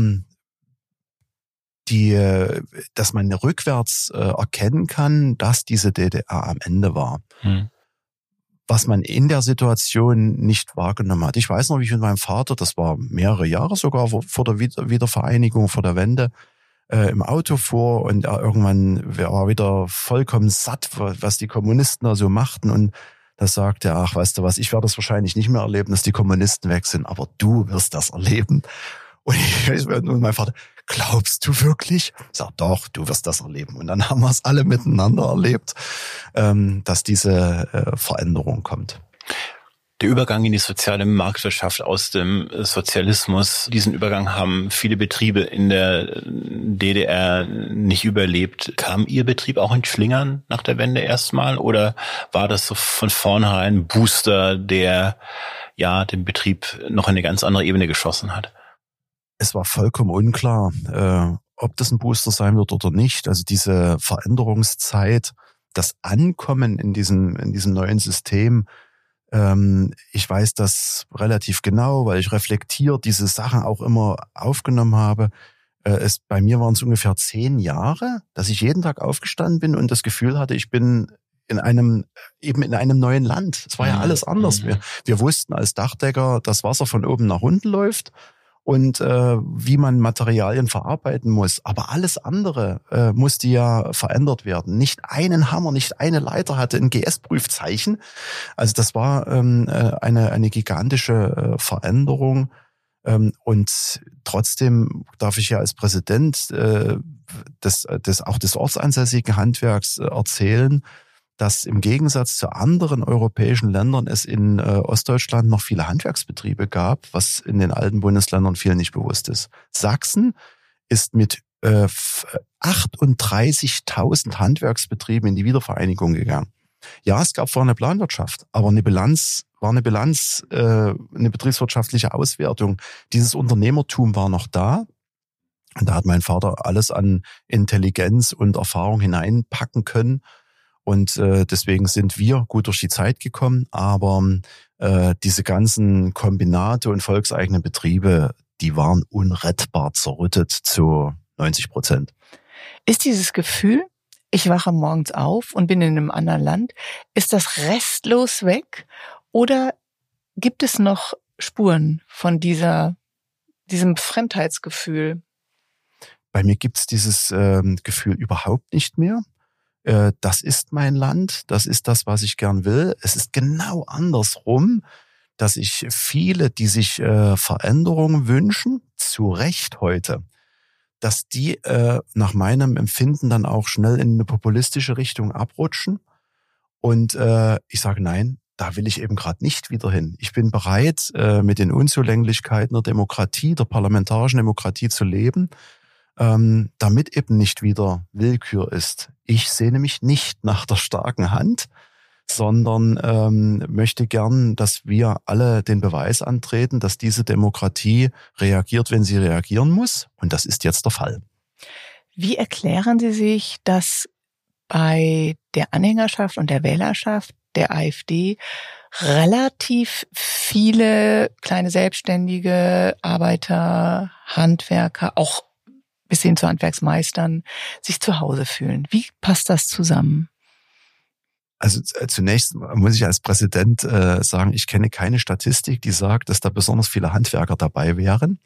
die, dass man rückwärts äh, erkennen kann, dass diese D D R am Ende war. Mhm. Was man in der Situation nicht wahrgenommen hat. Ich weiß noch, wie ich mit meinem Vater, das war mehrere Jahre sogar vor der Wiedervereinigung, vor der Wende, äh, im Auto fuhr und er irgendwann war wieder vollkommen satt, was die Kommunisten da so machten, und da sagte er, ach, weißt du was, ich werde das wahrscheinlich nicht mehr erleben, dass die Kommunisten weg sind, aber du wirst das erleben. Und, ich, und mein Vater, glaubst du wirklich? Ich sag, doch, du wirst das erleben. Und dann haben wir es alle miteinander erlebt, dass diese Veränderung kommt. Der Übergang in die soziale Marktwirtschaft aus dem Sozialismus, diesen Übergang haben viele Betriebe in der D D R nicht überlebt. Kam Ihr Betrieb auch in Schlingern nach der Wende erstmal, oder war das so von vornherein ein Booster, der ja den Betrieb noch in eine ganz andere Ebene geschossen hat? Es war vollkommen unklar, äh, ob das ein Booster sein wird oder nicht. Also diese Veränderungszeit, das Ankommen in diesem, in diesem neuen System, ich weiß das relativ genau, weil ich reflektiert diese Sachen auch immer aufgenommen habe. Es, bei mir waren es ungefähr zehn Jahre, dass ich jeden Tag aufgestanden bin und das Gefühl hatte, ich bin in einem, eben in einem neuen Land. Es war ja alles anders. Wir, wir wussten als Dachdecker, dass Wasser von oben nach unten läuft und äh, wie man Materialien verarbeiten muss. Aber alles andere äh, musste ja verändert werden. Nicht einen Hammer, nicht eine Leiter hatte ein G S-Prüfzeichen. Also das war ähm, eine eine gigantische äh, Veränderung. Ähm, und trotzdem darf ich ja als Präsident äh, des, des auch des ortsansässigen Handwerks äh, erzählen, dass im Gegensatz zu anderen europäischen Ländern es in äh, Ostdeutschland noch viele Handwerksbetriebe gab, was in den alten Bundesländern vielen nicht bewusst ist. Sachsen ist mit äh, achtunddreißigtausend Handwerksbetriebe in die Wiedervereinigung gegangen. Ja, es gab vorher eine Planwirtschaft, aber eine Bilanz war eine Bilanz, äh, eine betriebswirtschaftliche Auswertung. Dieses Unternehmertum war noch da. Und da hat mein Vater alles an Intelligenz und Erfahrung hineinpacken können. Und äh, deswegen sind wir gut durch die Zeit gekommen. Aber äh, diese ganzen Kombinate und volkseigenen Betriebe, die waren unrettbar zerrüttet zu neunzig Prozent. Ist dieses Gefühl, ich wache morgens auf und bin in einem anderen Land, ist das restlos weg? Oder gibt es noch Spuren von dieser, diesem Fremdheitsgefühl? Bei mir gibt's dieses ähm, Gefühl überhaupt nicht mehr. Äh, das ist mein Land, das ist das, was ich gern will. Es ist genau andersrum, dass ich viele, die sich äh, Veränderungen wünschen, zu Recht heute, dass die äh, nach meinem Empfinden dann auch schnell in eine populistische Richtung abrutschen. Und äh, ich sage, nein, da will ich eben gerade nicht wieder hin. Ich bin bereit, äh, mit den Unzulänglichkeiten der Demokratie, der parlamentarischen Demokratie zu leben, ähm, damit eben nicht wieder Willkür ist. Ich sehne mich nicht nach der starken Hand, sondern ähm, möchte gern, dass wir alle den Beweis antreten, dass diese Demokratie reagiert, wenn sie reagieren muss. Und das ist jetzt der Fall. Wie erklären Sie sich, dass bei der Anhängerschaft und der Wählerschaft der AfD relativ viele kleine Selbstständige, Arbeiter, Handwerker, auch bis hin zu Handwerksmeistern, sich zu Hause fühlen? Wie passt das zusammen? Also zunächst muss ich als Präsident äh, sagen, ich kenne keine Statistik, die sagt, dass da besonders viele Handwerker dabei wären.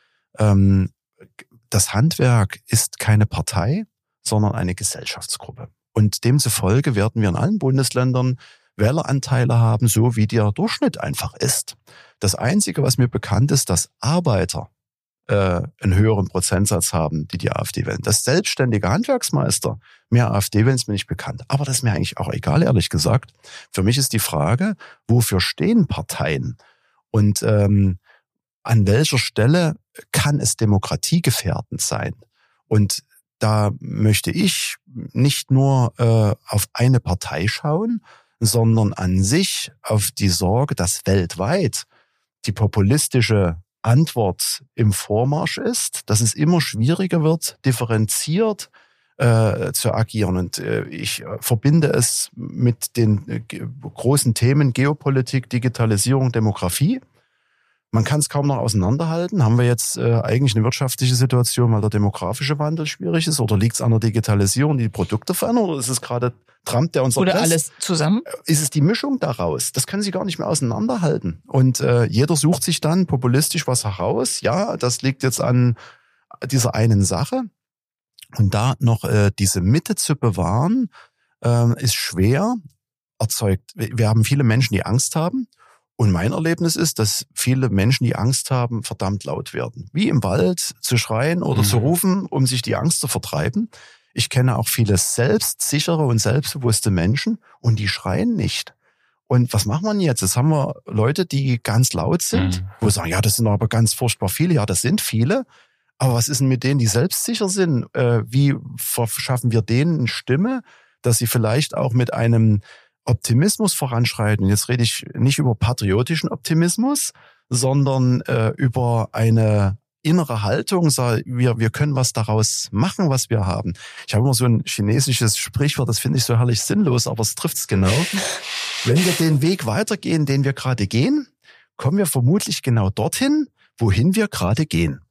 Ähm, das Handwerk ist keine Partei, sondern eine Gesellschaftsgruppe. Und demzufolge werden wir in allen Bundesländern Wähleranteile haben, so wie der Durchschnitt einfach ist. Das Einzige, was mir bekannt ist, dass Arbeiter äh, einen höheren Prozentsatz haben, die die AfD wählen. Dass selbstständige Handwerksmeister mehr AfD wählen, ist mir nicht bekannt. Aber das ist mir eigentlich auch egal, ehrlich gesagt. Für mich ist die Frage, wofür stehen Parteien? Und ähm, an welcher Stelle kann es demokratiegefährdend sein? Und da möchte ich nicht nur äh, auf eine Partei schauen, sondern an sich auf die Sorge, dass weltweit die populistische Antwort im Vormarsch ist, dass es immer schwieriger wird, differenziert äh, zu agieren. Und äh, ich äh, verbinde es mit den äh, großen Themen Geopolitik, Digitalisierung, Demografie. Man kann es kaum noch auseinanderhalten. Haben wir jetzt äh, eigentlich eine wirtschaftliche Situation, weil der demografische Wandel schwierig ist? Oder liegt es an der Digitalisierung, die die Produkte verändern? Oder ist es gerade Trump, der uns Oder erpresst? alles zusammen? Ist es die Mischung daraus? Das können Sie gar nicht mehr auseinanderhalten. Und äh, jeder sucht sich dann populistisch was heraus. Ja, das liegt jetzt an dieser einen Sache. Und da noch äh, diese Mitte zu bewahren, äh, ist schwer, erzeugt. Wir haben viele Menschen, die Angst haben. Und mein Erlebnis ist, dass viele Menschen, die Angst haben, verdammt laut werden. Wie im Wald zu schreien oder mhm. zu rufen, um sich die Angst zu vertreiben. Ich kenne auch viele selbstsichere und selbstbewusste Menschen und die schreien nicht. Und was macht man jetzt? Jetzt haben wir Leute, die ganz laut sind, mhm. wo wir sagen, ja, das sind aber ganz furchtbar viele. Ja, das sind viele. Aber was ist denn mit denen, die selbstsicher sind? Äh, wie verschaffen wir denen eine Stimme, dass sie vielleicht auch mit einem Optimismus voranschreiten? Jetzt rede ich nicht über patriotischen Optimismus, sondern äh, über eine innere Haltung. Wir, wir können was daraus machen, was wir haben. Ich habe immer so ein chinesisches Sprichwort, das finde ich so herrlich sinnlos, aber es trifft es genau. Wenn wir den Weg weitergehen, den wir gerade gehen, kommen wir vermutlich genau dorthin, wohin wir gerade gehen.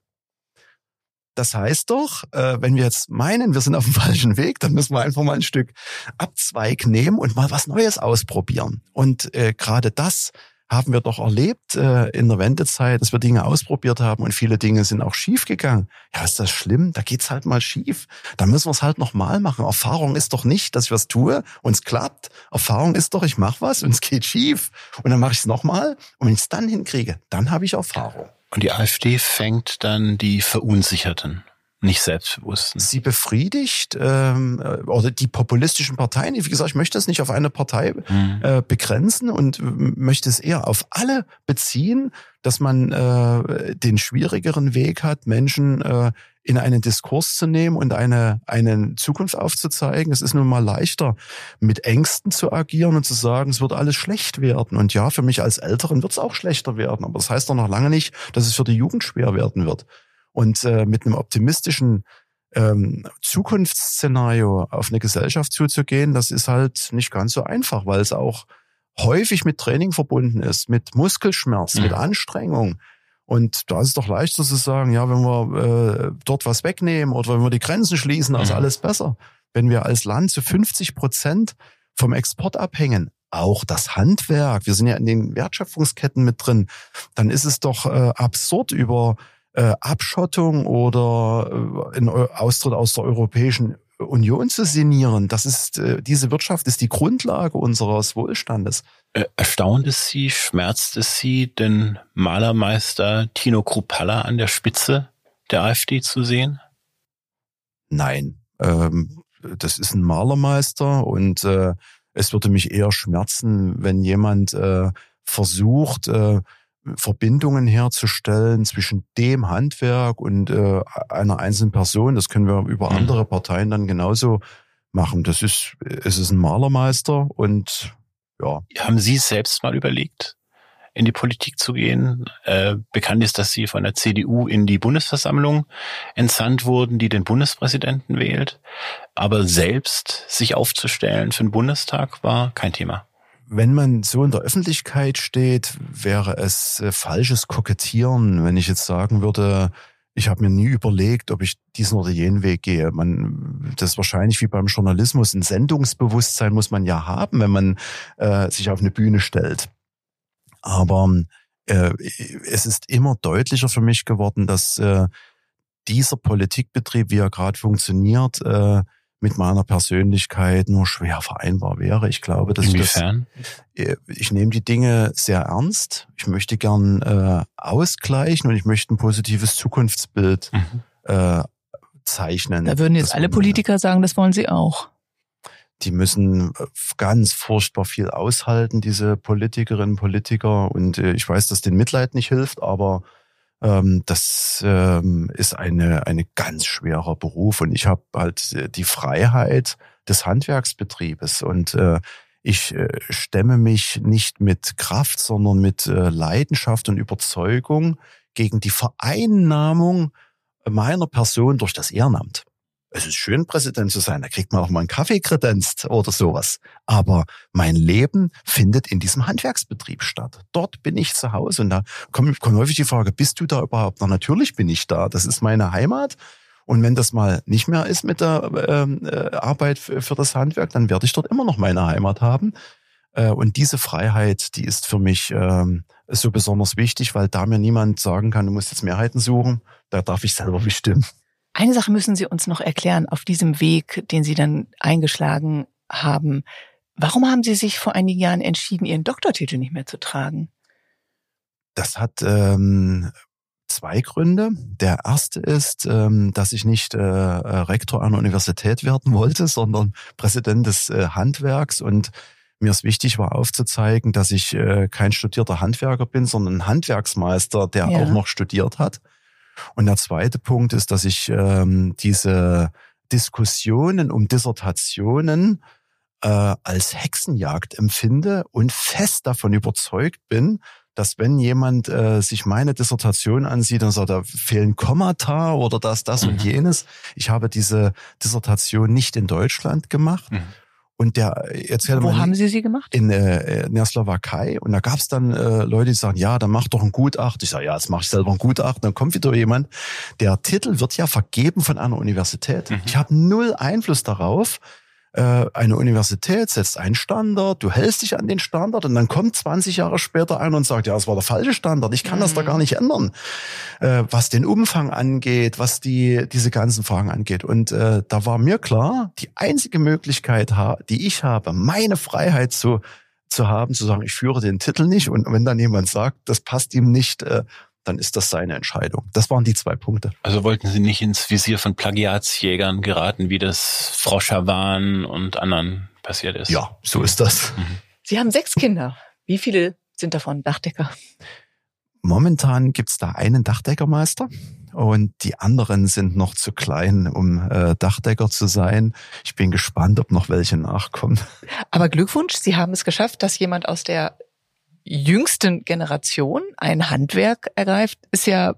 Das heißt doch, wenn wir jetzt meinen, wir sind auf dem falschen Weg, dann müssen wir einfach mal ein Stück Abzweig nehmen und mal was Neues ausprobieren. Und äh, gerade das haben wir doch erlebt äh, in der Wendezeit, dass wir Dinge ausprobiert haben und viele Dinge sind auch schief gegangen. Ja, ist das schlimm? Da geht's halt mal schief. Dann müssen wir es halt nochmal machen. Erfahrung ist doch nicht, dass ich was tue und es klappt. Erfahrung ist doch, ich mache was und es geht schief. Und dann mache ich es nochmal. Und wenn ich es dann hinkriege, dann habe ich Erfahrung. Und die AfD fängt dann die Verunsicherten, nicht Selbstbewussten. Sie befriedigt ähm, oder die populistischen Parteien. Wie gesagt, ich möchte es nicht auf eine Partei mhm. äh, begrenzen und möchte es eher auf alle beziehen, dass man äh, den schwierigeren Weg hat, Menschen äh, in einen Diskurs zu nehmen und eine, eine Zukunft aufzuzeigen. Es ist nun mal leichter, mit Ängsten zu agieren und zu sagen, es wird alles schlecht werden. Und ja, für mich als Älteren wird es auch schlechter werden. Aber das heißt doch noch lange nicht, dass es für die Jugend schwer werden wird. Und äh, mit einem optimistischen ähm, Zukunftsszenario auf eine Gesellschaft zuzugehen, das ist halt nicht ganz so einfach, weil es auch häufig mit Training verbunden ist, mit Muskelschmerz, mhm. mit Anstrengung. Und da ist es doch leichter zu sagen, ja, wenn wir äh, dort was wegnehmen oder wenn wir die Grenzen schließen, dann ist alles besser. Wenn wir als Land zu fünfzig Prozent vom Export abhängen, auch das Handwerk, wir sind ja in den Wertschöpfungsketten mit drin, dann ist es doch äh, absurd, über äh, Abschottung oder äh, in Austritt aus der Europäischen Union zu sinnieren. Das ist, äh, diese Wirtschaft ist die Grundlage unseres Wohlstandes. Erstaunt es Sie, schmerzt es Sie, den Malermeister Tino Kruppalla an der Spitze der AfD zu sehen? Nein, ähm, das ist ein Malermeister und äh, es würde mich eher schmerzen, wenn jemand äh, versucht, äh, Verbindungen herzustellen zwischen dem Handwerk und äh, einer einzelnen Person. Das können wir über andere Parteien dann genauso machen. Das ist, es ist ein Malermeister und ja. Haben Sie selbst mal überlegt, in die Politik zu gehen? Äh, bekannt ist, dass Sie von der C D U in die Bundesversammlung entsandt wurden, die den Bundespräsidenten wählt. Aber selbst sich aufzustellen für den Bundestag war kein Thema. Wenn man so in der Öffentlichkeit steht, wäre es äh, falsches Kokettieren, wenn ich jetzt sagen würde, ich habe mir nie überlegt, ob ich diesen oder jenen Weg gehe. Man, das ist wahrscheinlich wie beim Journalismus. Ein Sendungsbewusstsein muss man ja haben, wenn man äh, sich auf eine Bühne stellt. Aber äh, es ist immer deutlicher für mich geworden, dass äh, dieser Politikbetrieb, wie er gerade funktioniert, äh, mit meiner Persönlichkeit nur schwer vereinbar wäre. Ich glaube, dass Inwiefern? das, ich nehme die Dinge sehr ernst. Ich möchte gern äh, ausgleichen und ich möchte ein positives Zukunftsbild mhm. äh, zeichnen. Da würden jetzt alle Politiker sagen, das wollen sie auch. Die müssen ganz furchtbar viel aushalten, diese Politikerinnen und Politiker. Und äh, ich weiß, dass denen Mitleid nicht hilft, aber ähm, das ähm, ist eine eine ganz schwerer Beruf. Und ich habe halt die Freiheit des Handwerksbetriebes. Und äh, ich äh, stemme mich nicht mit Kraft, sondern mit äh, Leidenschaft und Überzeugung gegen die Vereinnahmung meiner Person durch das Ehrenamt. Es ist schön, Präsident zu sein, da kriegt man auch mal einen Kaffee kredenzt oder sowas. Aber mein Leben findet in diesem Handwerksbetrieb statt. Dort bin ich zu Hause und da kommt, kommt häufig die Frage, bist du da überhaupt? Na, natürlich bin ich da, das ist meine Heimat. Und wenn das mal nicht mehr ist mit der äh, Arbeit für das Handwerk, dann werde ich dort immer noch meine Heimat haben. Äh, und diese Freiheit, die ist für mich äh, so besonders wichtig, weil da mir niemand sagen kann, du musst jetzt Mehrheiten suchen, da darf ich selber bestimmen. Eine Sache müssen Sie uns noch erklären auf diesem Weg, den Sie dann eingeschlagen haben. Warum haben Sie sich vor einigen Jahren entschieden, Ihren Doktortitel nicht mehr zu tragen? Das hat ähm, zwei Gründe. Der erste ist, ähm, dass ich nicht äh, Rektor einer Universität werden wollte, sondern Präsident des äh, Handwerks. Und mir ist wichtig war aufzuzeigen, dass ich äh, kein studierter Handwerker bin, sondern ein Handwerksmeister, der ja. auch noch studiert hat. Und der zweite Punkt ist, dass ich ähm, diese Diskussionen um Dissertationen äh, als Hexenjagd empfinde und fest davon überzeugt bin, dass wenn jemand äh, sich meine Dissertation ansieht und sagt, da fehlen Kommata oder das, das mhm. und jenes. Ich habe diese Dissertation nicht in Deutschland gemacht. Mhm. Und der erzählte Wo mal, haben Sie sie gemacht? In, äh, in der Slowakei. Und da gab es dann äh, Leute, die sagen, ja, dann mach doch ein Gutachten. Ich sage, ja, jetzt mache ich selber ein Gutachten. Dann kommt wieder jemand. Der Titel wird ja vergeben von einer Universität. Mhm. Ich habe null Einfluss darauf. Äh, eine Universität setzt einen Standard, du hältst dich an den Standard und dann kommt zwanzig Jahre später einer und sagt, ja, das war der falsche Standard. Ich kann mhm. das da gar nicht ändern. Äh, was den Umfang angeht, was die diese ganzen Fragen angeht. Und äh, da war mir klar, die einzige Möglichkeit, die ich habe, meine Freiheit zu zu haben, zu sagen, ich führe den Titel nicht. Und wenn dann jemand sagt, das passt ihm nicht, äh, dann ist das seine Entscheidung. Das waren die zwei Punkte. Also wollten Sie nicht ins Visier von Plagiatsjägern geraten, wie das Frau Schawan und anderen passiert ist? Ja, so ist das. Mhm. Sie haben sechs Kinder. Wie viele sind davon Dachdecker? Momentan gibt's da einen Dachdeckermeister und die anderen sind noch zu klein, um äh, Dachdecker zu sein. Ich bin gespannt, ob noch welche nachkommen. Aber Glückwunsch, Sie haben es geschafft, dass jemand aus der jüngsten Generation ein Handwerk ergreift. Ist ja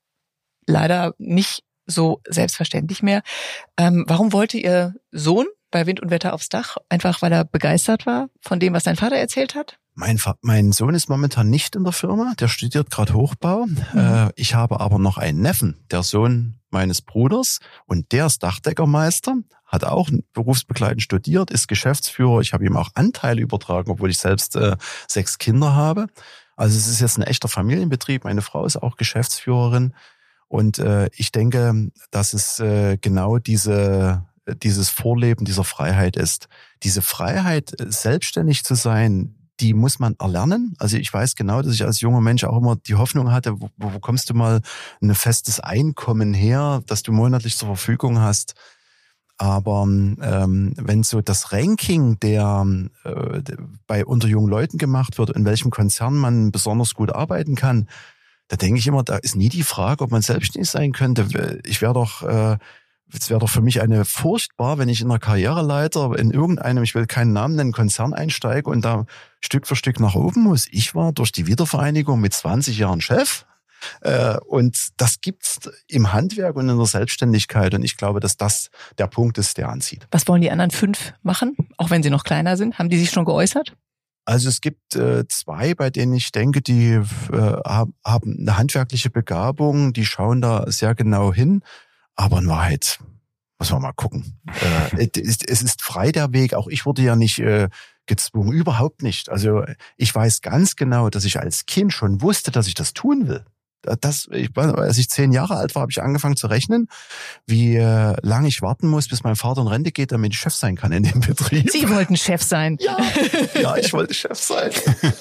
leider nicht so selbstverständlich mehr. Ähm, warum wollte Ihr Sohn bei Wind und Wetter aufs Dach? Einfach, weil er begeistert war von dem, was sein Vater erzählt hat? Mein, Fa- mein Sohn ist momentan nicht in der Firma, der studiert gerade Hochbau. Mhm. Äh, ich habe aber noch einen Neffen, der Sohn meines Bruders, und der ist Dachdeckermeister, hat auch berufsbegleitend studiert, ist Geschäftsführer. Ich habe ihm auch Anteile übertragen, obwohl ich selbst äh, sechs Kinder habe. Also es ist jetzt ein echter Familienbetrieb. Meine Frau ist auch Geschäftsführerin. Und äh, ich denke, dass es äh, genau diese dieses Vorleben dieser Freiheit ist. Diese Freiheit, selbstständig zu sein, die muss man erlernen. Also ich weiß genau, dass ich als junger Mensch auch immer die Hoffnung hatte, wo, wo kommst du mal ein festes Einkommen her, das du monatlich zur Verfügung hast. Aber ähm, wenn so das Ranking, der äh, bei unter jungen Leuten gemacht wird, in welchem Konzern man besonders gut arbeiten kann, da denke ich immer, da ist nie die Frage, ob man selbstständig sein könnte. Ich wäre doch... Äh, Es wäre doch für mich eine furchtbar, wenn ich in einer Karriereleiter in irgendeinem, ich will keinen Namen nennen, Konzern einsteige und da Stück für Stück nach oben muss. Ich war durch die Wiedervereinigung mit zwanzig Jahren Chef äh, und das gibt's im Handwerk und in der Selbstständigkeit und ich glaube, dass das der Punkt ist, der anzieht. Was wollen die anderen fünf machen, auch wenn sie noch kleiner sind? Haben die sich schon geäußert? Also es gibt äh, zwei, bei denen ich denke, die äh, haben eine handwerkliche Begabung, die schauen da sehr genau hin. Aber in Wahrheit muss man mal gucken. äh, es ist frei der Weg. Auch ich wurde ja nicht äh, gezwungen, überhaupt nicht. Also ich weiß ganz genau, dass ich als Kind schon wusste, dass ich das tun will. Das, ich, als ich zehn Jahre alt war, habe ich angefangen zu rechnen, wie äh, lange ich warten muss, bis mein Vater in Rente geht, damit ich Chef sein kann in dem Betrieb. Sie wollten Chef sein. Ja, ja, ich wollte Chef sein.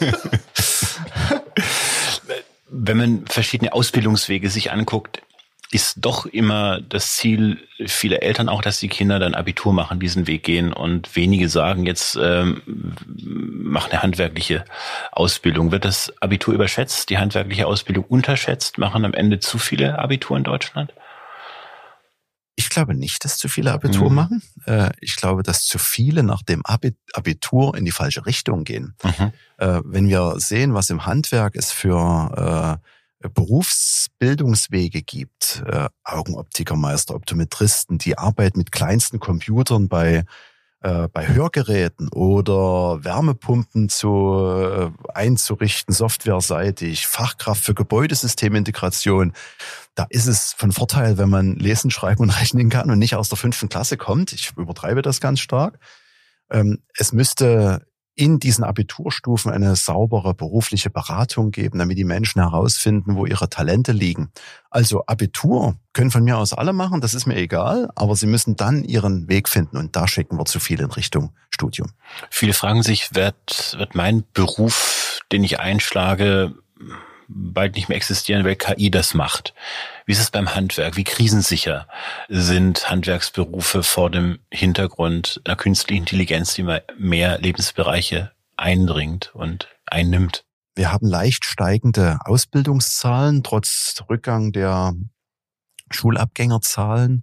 Wenn man verschiedene Ausbildungswege sich anguckt, ist doch immer das Ziel vieler Eltern auch, dass die Kinder dann Abitur machen, diesen Weg gehen und wenige sagen jetzt, ähm, mach eine handwerkliche Ausbildung. Wird das Abitur überschätzt, die handwerkliche Ausbildung unterschätzt? Machen am Ende zu viele Abitur in Deutschland? Ich glaube nicht, dass zu viele Abitur mhm. machen. Ich glaube, dass zu viele nach dem Abitur in die falsche Richtung gehen. Mhm. Wenn wir sehen, was im Handwerk es für Berufsbildungswege gibt, äh, Augenoptikermeister, Optometristen, die Arbeit mit kleinsten Computern bei äh, bei Hörgeräten oder Wärmepumpen zu äh, einzurichten, softwareseitig, Fachkraft für Gebäudesystemintegration. Da ist es von Vorteil, wenn man lesen, schreiben und rechnen kann und nicht aus der fünften Klasse kommt. Ich übertreibe das ganz stark. Ähm, es müsste in diesen Abiturstufen eine saubere berufliche Beratung geben, damit die Menschen herausfinden, wo ihre Talente liegen. Also Abitur können von mir aus alle machen, das ist mir egal, aber sie müssen dann ihren Weg finden und da schicken wir zu viel in Richtung Studium. Viele fragen sich, wird, wird mein Beruf, den ich einschlage, bald nicht mehr existieren, weil K I das macht. Wie ist es beim Handwerk? Wie krisensicher sind Handwerksberufe vor dem Hintergrund einer künstlichen Intelligenz, die immer mehr Lebensbereiche eindringt und einnimmt? Wir haben leicht steigende Ausbildungszahlen, trotz Rückgang der Schulabgängerzahlen.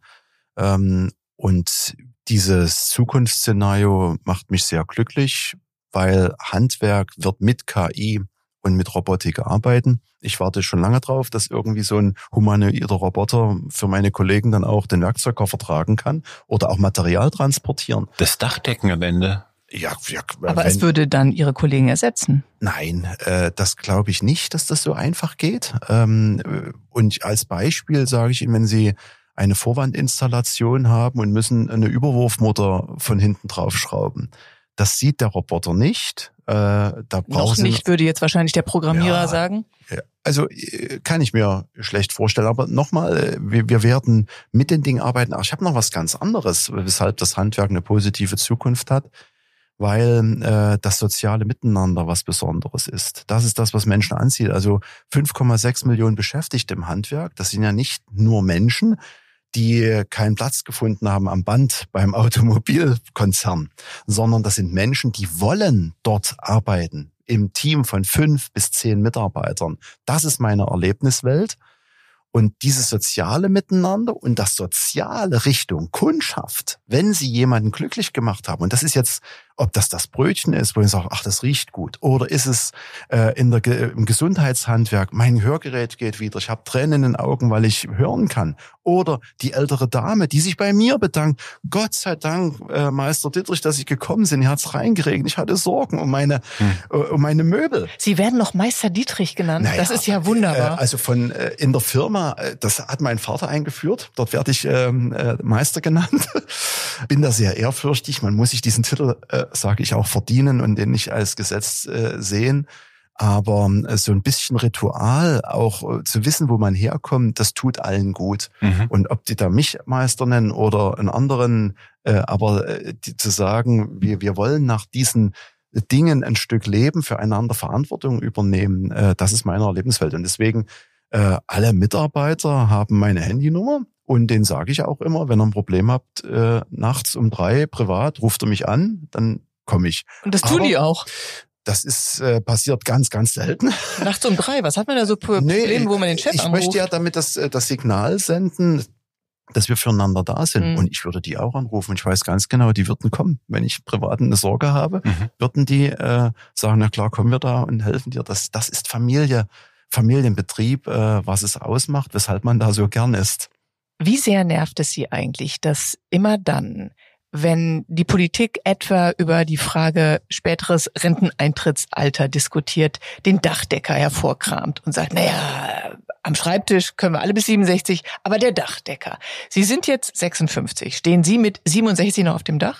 Und dieses Zukunftsszenario macht mich sehr glücklich, weil Handwerk wird mit K I und mit Robotik arbeiten. Ich warte schon lange drauf, dass irgendwie so ein humanoider Roboter für meine Kollegen dann auch den Werkzeugkoffer tragen kann oder auch Material transportieren. Das Dachdecken am Ende. Ja, ja, aber wenn, es würde dann Ihre Kollegen ersetzen. Nein, äh, das glaube ich nicht, dass das so einfach geht. Ähm, und als Beispiel sage ich Ihnen, wenn Sie eine Vorwandinstallation haben und müssen eine Überwurfmutter von hinten draufschrauben, das sieht der Roboter nicht. Äh, da Noch nicht, würde jetzt wahrscheinlich der Programmierer ja, sagen. Ja, also kann ich mir schlecht vorstellen. Aber nochmal, wir, wir werden mit den Dingen arbeiten. Ach, ich habe noch was ganz anderes, weshalb das Handwerk eine positive Zukunft hat. Weil äh, das soziale Miteinander was Besonderes ist. Das ist das, was Menschen anzieht. Also fünf Komma sechs Millionen Beschäftigte im Handwerk. Das sind ja nicht nur Menschen, die keinen Platz gefunden haben am Band beim Automobilkonzern, sondern das sind Menschen, die wollen dort arbeiten, im Team von fünf bis zehn Mitarbeitern. Das ist meine Erlebniswelt. Und dieses soziale Miteinander und das soziale Richtung Kundschaft, wenn Sie jemanden glücklich gemacht haben, und das ist jetzt, ob das das Brötchen ist, wo ich sage, ach, das riecht gut, oder ist es äh, in der, im Gesundheitshandwerk, mein Hörgerät geht wieder, ich habe Tränen in den Augen, weil ich hören kann, oder die ältere Dame, die sich bei mir bedankt, Gott sei Dank, äh, Meister Dittrich, dass Sie gekommen sind, hier hat's reingeregnet, ich hatte Sorgen um meine, hm. äh, um meine Möbel. Sie werden noch Meister Dietrich genannt, naja, das ist ja wunderbar. Äh, also von äh, in der Firma, äh, das hat mein Vater eingeführt, dort werde ich ähm, äh, Meister genannt, bin da sehr ehrfürchtig, man muss sich diesen Titel äh, sage ich auch, verdienen und den nicht als Gesetz äh, sehen. Aber äh, so ein bisschen Ritual, auch äh, zu wissen, wo man herkommt, das tut allen gut. Mhm. Und ob die da mich Meister nennen oder einen anderen, äh, aber äh, die, zu sagen, wir, wir wollen nach diesen Dingen ein Stück leben, füreinander Verantwortung übernehmen, äh, das ist meine Lebenswelt. Und deswegen, äh, alle Mitarbeiter haben meine Handynummer. Und den sage ich auch immer, wenn ihr ein Problem habt, äh, nachts um drei privat, ruft ihr mich an, dann komme ich. Und das tun Aber die auch? Das ist äh, passiert ganz, ganz selten. Nachts um drei, was hat man da so Probleme, nee, wo man den Chef ich anruft? Ich möchte ja damit das, das Signal senden, dass wir füreinander da sind. Mhm. Und ich würde die auch anrufen. Und ich weiß ganz genau, die würden kommen. Wenn ich privat eine Sorge habe, mhm. würden die äh, sagen, na klar, kommen wir da und helfen dir. Das, das ist Familie, Familienbetrieb, äh, was es ausmacht, weshalb man da so gern ist. Wie sehr nervt es Sie eigentlich, dass immer dann, wenn die Politik etwa über die Frage späteres Renteneintrittsalter diskutiert, den Dachdecker hervorkramt und sagt, naja, am Schreibtisch können wir alle bis siebenundsechzig, aber der Dachdecker. Sie sind jetzt sechsundfünfzig. Stehen Sie mit siebenundsechzig noch auf dem Dach?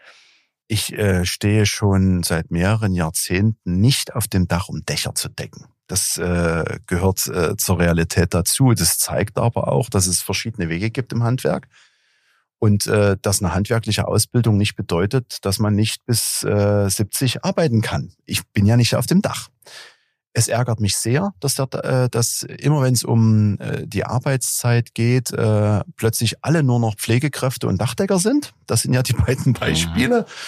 Ich äh, stehe schon seit mehreren Jahrzehnten nicht auf dem Dach, um Dächer zu decken. Das äh, gehört äh, zur Realität dazu. Das zeigt aber auch, dass es verschiedene Wege gibt im Handwerk und äh, dass eine handwerkliche Ausbildung nicht bedeutet, dass man nicht bis äh, siebzig arbeiten kann. Ich bin ja nicht auf dem Dach. Es ärgert mich sehr, dass, der, äh, dass immer wenn es um äh, die Arbeitszeit geht, äh, plötzlich alle nur noch Pflegekräfte und Dachdecker sind. Das sind ja die beiden Beispiele. Mhm.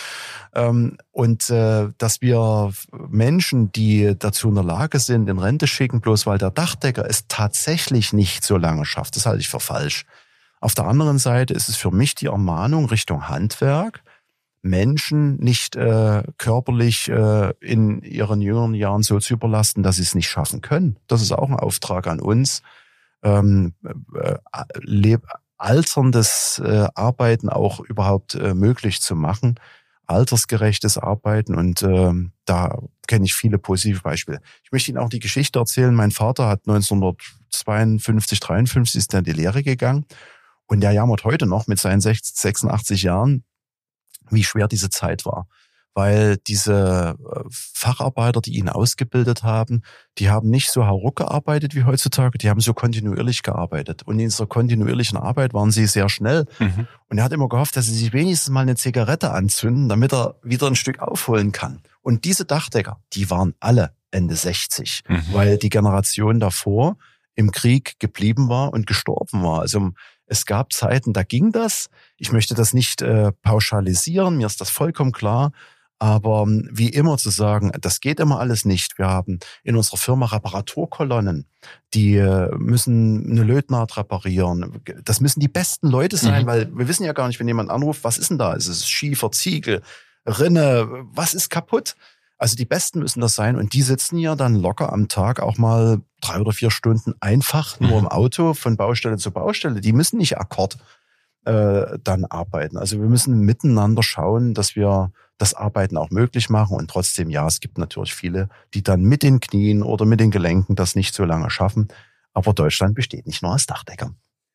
Und äh, dass wir Menschen, die dazu in der Lage sind, in Rente schicken, bloß weil der Dachdecker es tatsächlich nicht so lange schafft, das halte ich für falsch. Auf der anderen Seite ist es für mich die Ermahnung Richtung Handwerk, Menschen nicht äh, körperlich äh, in ihren jüngeren Jahren so zu überlasten, dass sie es nicht schaffen können. Das ist auch ein Auftrag an uns, ähm, äh, leb- alterndes äh, Arbeiten auch überhaupt äh, möglich zu machen. Altersgerechtes Arbeiten und äh, da kenne ich viele positive Beispiele. Ich möchte Ihnen auch die Geschichte erzählen. Mein Vater hat neunzehnhundertzweiundfünfzig, dreiundfünfzig ist er in die Lehre gegangen und der jammert heute noch mit seinen sechsundachtzig Jahren, wie schwer diese Zeit war. Weil diese Facharbeiter, die ihn ausgebildet haben, die haben nicht so hauruck gearbeitet wie heutzutage, die haben so kontinuierlich gearbeitet. Und in dieser kontinuierlichen Arbeit waren sie sehr schnell. Mhm. Und er hat immer gehofft, dass sie sich wenigstens mal eine Zigarette anzünden, damit er wieder ein Stück aufholen kann. Und diese Dachdecker, die waren alle Ende sechzig, mhm. weil die Generation davor im Krieg geblieben war und gestorben war. Also es gab Zeiten, da ging das. Ich möchte das nicht äh, pauschalisieren, mir ist das vollkommen klar. Aber wie immer zu sagen, das geht immer alles nicht. Wir haben in unserer Firma Reparaturkolonnen, die müssen eine Lötnaht reparieren. Das müssen die besten Leute sein, mhm. weil wir wissen ja gar nicht, wenn jemand anruft, was ist denn da? Ist es Schiefer, Ziegel, Rinne, was ist kaputt? Also die Besten müssen das sein und die sitzen ja dann locker am Tag auch mal drei oder vier Stunden einfach nur im Auto von Baustelle zu Baustelle. Die müssen nicht Akkord äh, dann arbeiten. Also wir müssen miteinander schauen, dass wir das Arbeiten auch möglich machen und trotzdem, ja, es gibt natürlich viele, die dann mit den Knien oder mit den Gelenken das nicht so lange schaffen. Aber Deutschland besteht nicht nur aus Dachdeckern.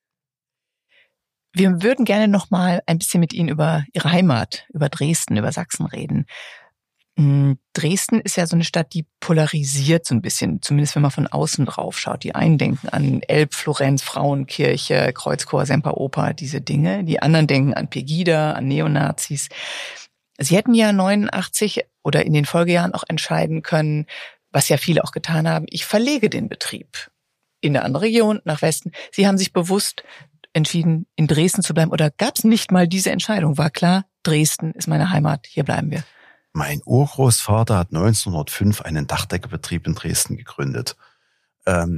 Wir würden gerne noch mal ein bisschen mit Ihnen über Ihre Heimat, über Dresden, über Sachsen reden. Dresden ist ja so eine Stadt, die polarisiert so ein bisschen, zumindest wenn man von außen drauf schaut. Die einen denken an Elbflorenz, Frauenkirche, Kreuzchor, Semperoper, diese Dinge. Die anderen denken an Pegida, an Neonazis. Sie hätten ja neunundachtzig oder in den Folgejahren auch entscheiden können, was ja viele auch getan haben, ich verlege den Betrieb in eine andere Region, nach Westen. Sie haben sich bewusst entschieden, in Dresden zu bleiben. Oder gab es nicht mal diese Entscheidung? War klar, Dresden ist meine Heimat, hier bleiben wir. Mein Urgroßvater hat neunzehnhundertfünf einen Dachdeckerbetrieb in Dresden gegründet. Ähm,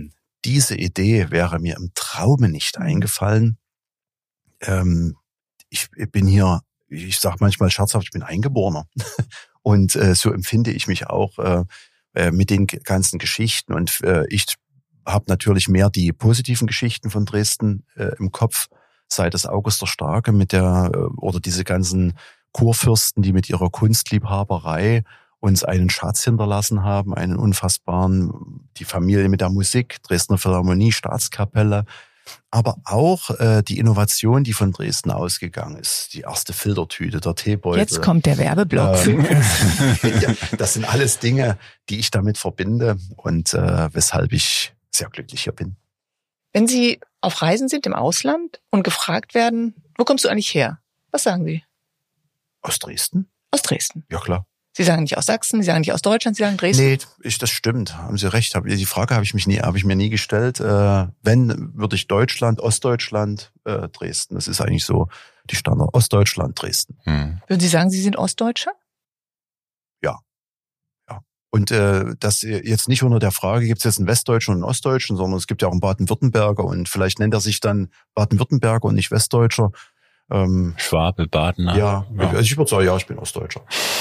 diese Idee wäre mir im Traume nicht eingefallen. Ähm, ich bin hier, ich sage manchmal scherzhaft, ich bin Eingeborener. Und äh, so empfinde ich mich auch äh, mit den ganzen Geschichten. Und äh, ich habe natürlich mehr die positiven Geschichten von Dresden äh, im Kopf, sei das August der Starke mit der äh, oder diese ganzen Kurfürsten, die mit ihrer Kunstliebhaberei uns einen Schatz hinterlassen haben, einen unfassbaren, die Familie mit der Musik, Dresdner Philharmonie, Staatskapelle, aber auch äh, die Innovation, die von Dresden ausgegangen ist, die erste Filtertüte, der Teebeutel. Jetzt kommt der Werbeblock. Ähm, ja, das sind alles Dinge, die ich damit verbinde und äh, weshalb ich sehr glücklich hier bin. Wenn Sie auf Reisen sind im Ausland und gefragt werden, wo kommst du eigentlich her? Was sagen Sie? Aus Dresden? Aus Dresden. Ja, klar. Sie sagen nicht aus Sachsen, Sie sagen nicht aus Deutschland, Sie sagen Dresden? Nee, ich, das stimmt. Haben Sie recht. Die Frage habe ich mich nie, habe ich mir nie gestellt. Äh, wenn, würde ich Deutschland, Ostdeutschland, äh, Dresden. Das ist eigentlich so die Standard. Ostdeutschland, Dresden. Hm. Würden Sie sagen, Sie sind Ostdeutscher? Ja. Ja. Und äh, das jetzt nicht unter der Frage, gibt es jetzt einen Westdeutschen und einen Ostdeutschen, sondern es gibt ja auch einen Baden-Württemberger und vielleicht nennt er sich dann Baden-Württemberger und nicht Westdeutscher. Ähm, Schwabe, Badener. Ja, ja. Also ich würde sagen, ja, ich bin Ostdeutscher.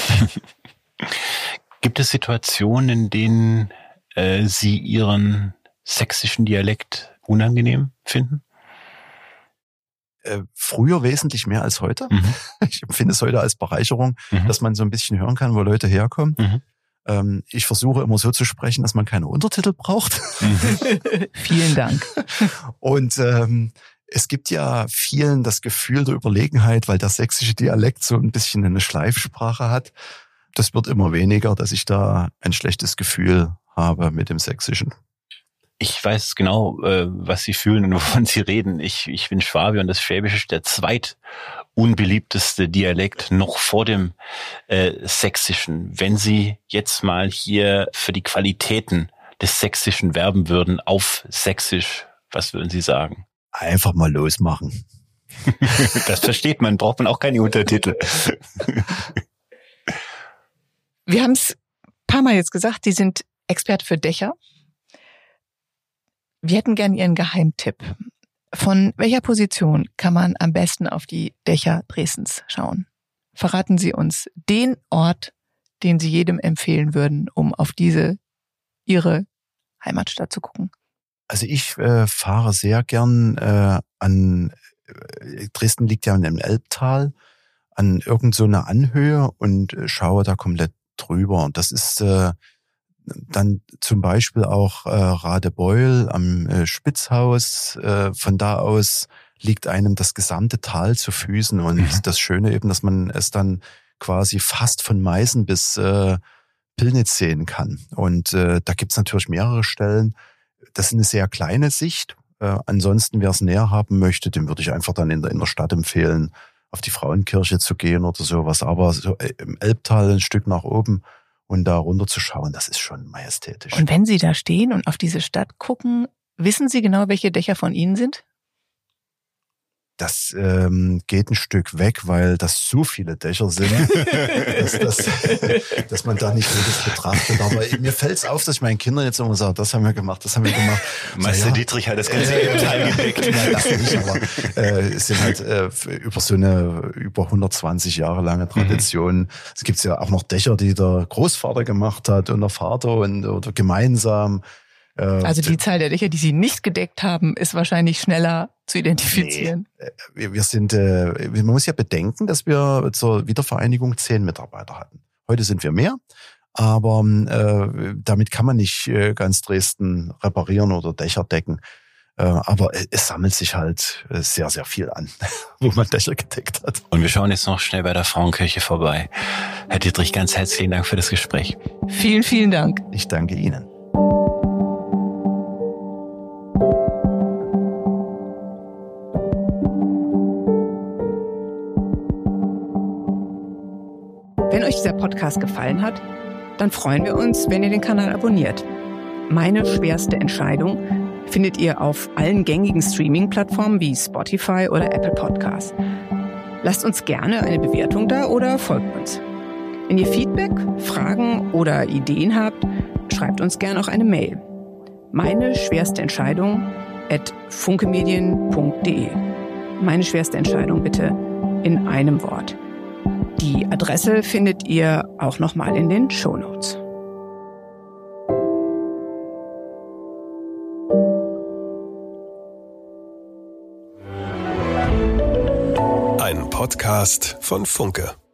Gibt es Situationen, in denen äh, Sie Ihren sächsischen Dialekt unangenehm finden? Äh, früher wesentlich mehr als heute. Mhm. Ich empfinde es heute als Bereicherung, Mhm. dass man so ein bisschen hören kann, wo Leute herkommen. Mhm. Ähm, ich versuche immer so zu sprechen, dass man keine Untertitel braucht. Mhm. Vielen Dank. Und ähm, es gibt ja vielen das Gefühl der Überlegenheit, weil der sächsische Dialekt so ein bisschen eine Schleifsprache hat. Das wird immer weniger, dass ich da ein schlechtes Gefühl habe mit dem Sächsischen. Ich weiß genau, äh, was Sie fühlen und wovon Sie reden. Ich, ich bin Schwabe und das Schwäbische ist der zweitunbeliebteste Dialekt noch vor dem äh, Sächsischen. Wenn Sie jetzt mal hier für die Qualitäten des Sächsischen werben würden auf Sächsisch, was würden Sie sagen? Einfach mal losmachen. Das versteht man, braucht man auch keine Untertitel. Wir haben es ein paar Mal jetzt gesagt, Sie sind Experte für Dächer. Wir hätten gern Ihren Geheimtipp. Von welcher Position kann man am besten auf die Dächer Dresdens schauen? Verraten Sie uns den Ort, den Sie jedem empfehlen würden, um auf diese, Ihre Heimatstadt zu gucken. Also ich äh, fahre sehr gern äh, an, äh, Dresden liegt ja in dem Elbtal, an irgend so einer Anhöhe und äh, schaue da komplett drüber. Und das ist äh, dann zum Beispiel auch äh, Radebeul am äh, Spitzhaus. Äh, von da aus liegt einem das gesamte Tal zu Füßen. Und mhm. das Schöne eben, dass man es dann quasi fast von Meißen bis äh, Pillnitz sehen kann. Und äh, da gibt's natürlich mehrere Stellen. Das ist eine sehr kleine Sicht. Äh, ansonsten, wer es näher haben möchte, dem würde ich einfach dann in der, in der Stadt empfehlen, auf die Frauenkirche zu gehen oder sowas. Aber so im Elbtal ein Stück nach oben und da runter zu schauen, das ist schon majestätisch. Und wenn Sie da stehen und auf diese Stadt gucken, wissen Sie genau, welche Dächer von Ihnen sind? Das ähm, geht ein Stück weg, weil das so viele Dächer sind, dass, dass, dass man da nicht jedes betrachtet. Aber mir fällt es auf, dass ich meinen Kindern jetzt immer sage, das haben wir gemacht, das haben wir gemacht. Meister ja, Dietrich hat das ganze Elbtal gedeckt. Nein, das nicht, aber äh, es sind halt äh, über so eine über hundertzwanzig Jahre lange Tradition. Mhm. Es gibt ja auch noch Dächer, die der Großvater gemacht hat und der Vater und oder gemeinsam. Also die Zahl der Dächer, die Sie nicht gedeckt haben, ist wahrscheinlich schneller zu identifizieren. Nee, wir, wir sind, äh, man muss ja bedenken, dass wir zur Wiedervereinigung zehn Mitarbeiter hatten. Heute sind wir mehr, aber äh, damit kann man nicht äh, ganz Dresden reparieren oder Dächer decken. Äh, aber es sammelt sich halt sehr, sehr viel an, wo man Dächer gedeckt hat. Und wir schauen jetzt noch schnell bei der Frauenkirche vorbei. Herr Dietrich, ganz herzlichen Dank für das Gespräch. Vielen, vielen Dank. Ich danke Ihnen. Wenn euch dieser Podcast gefallen hat, dann freuen wir uns, wenn ihr den Kanal abonniert. Meine schwerste Entscheidung findet ihr auf allen gängigen Streaming-Plattformen wie Spotify oder Apple Podcasts. Lasst uns gerne eine Bewertung da oder folgt uns. Wenn ihr Feedback, Fragen oder Ideen habt, schreibt uns gerne auch eine Mail. meine schwerste Entscheidung at funkemedien punkt de. Meine schwerste Entscheidung bitte in einem Wort. Die Adresse findet ihr auch nochmal in den Shownotes. Ein Podcast von Funke.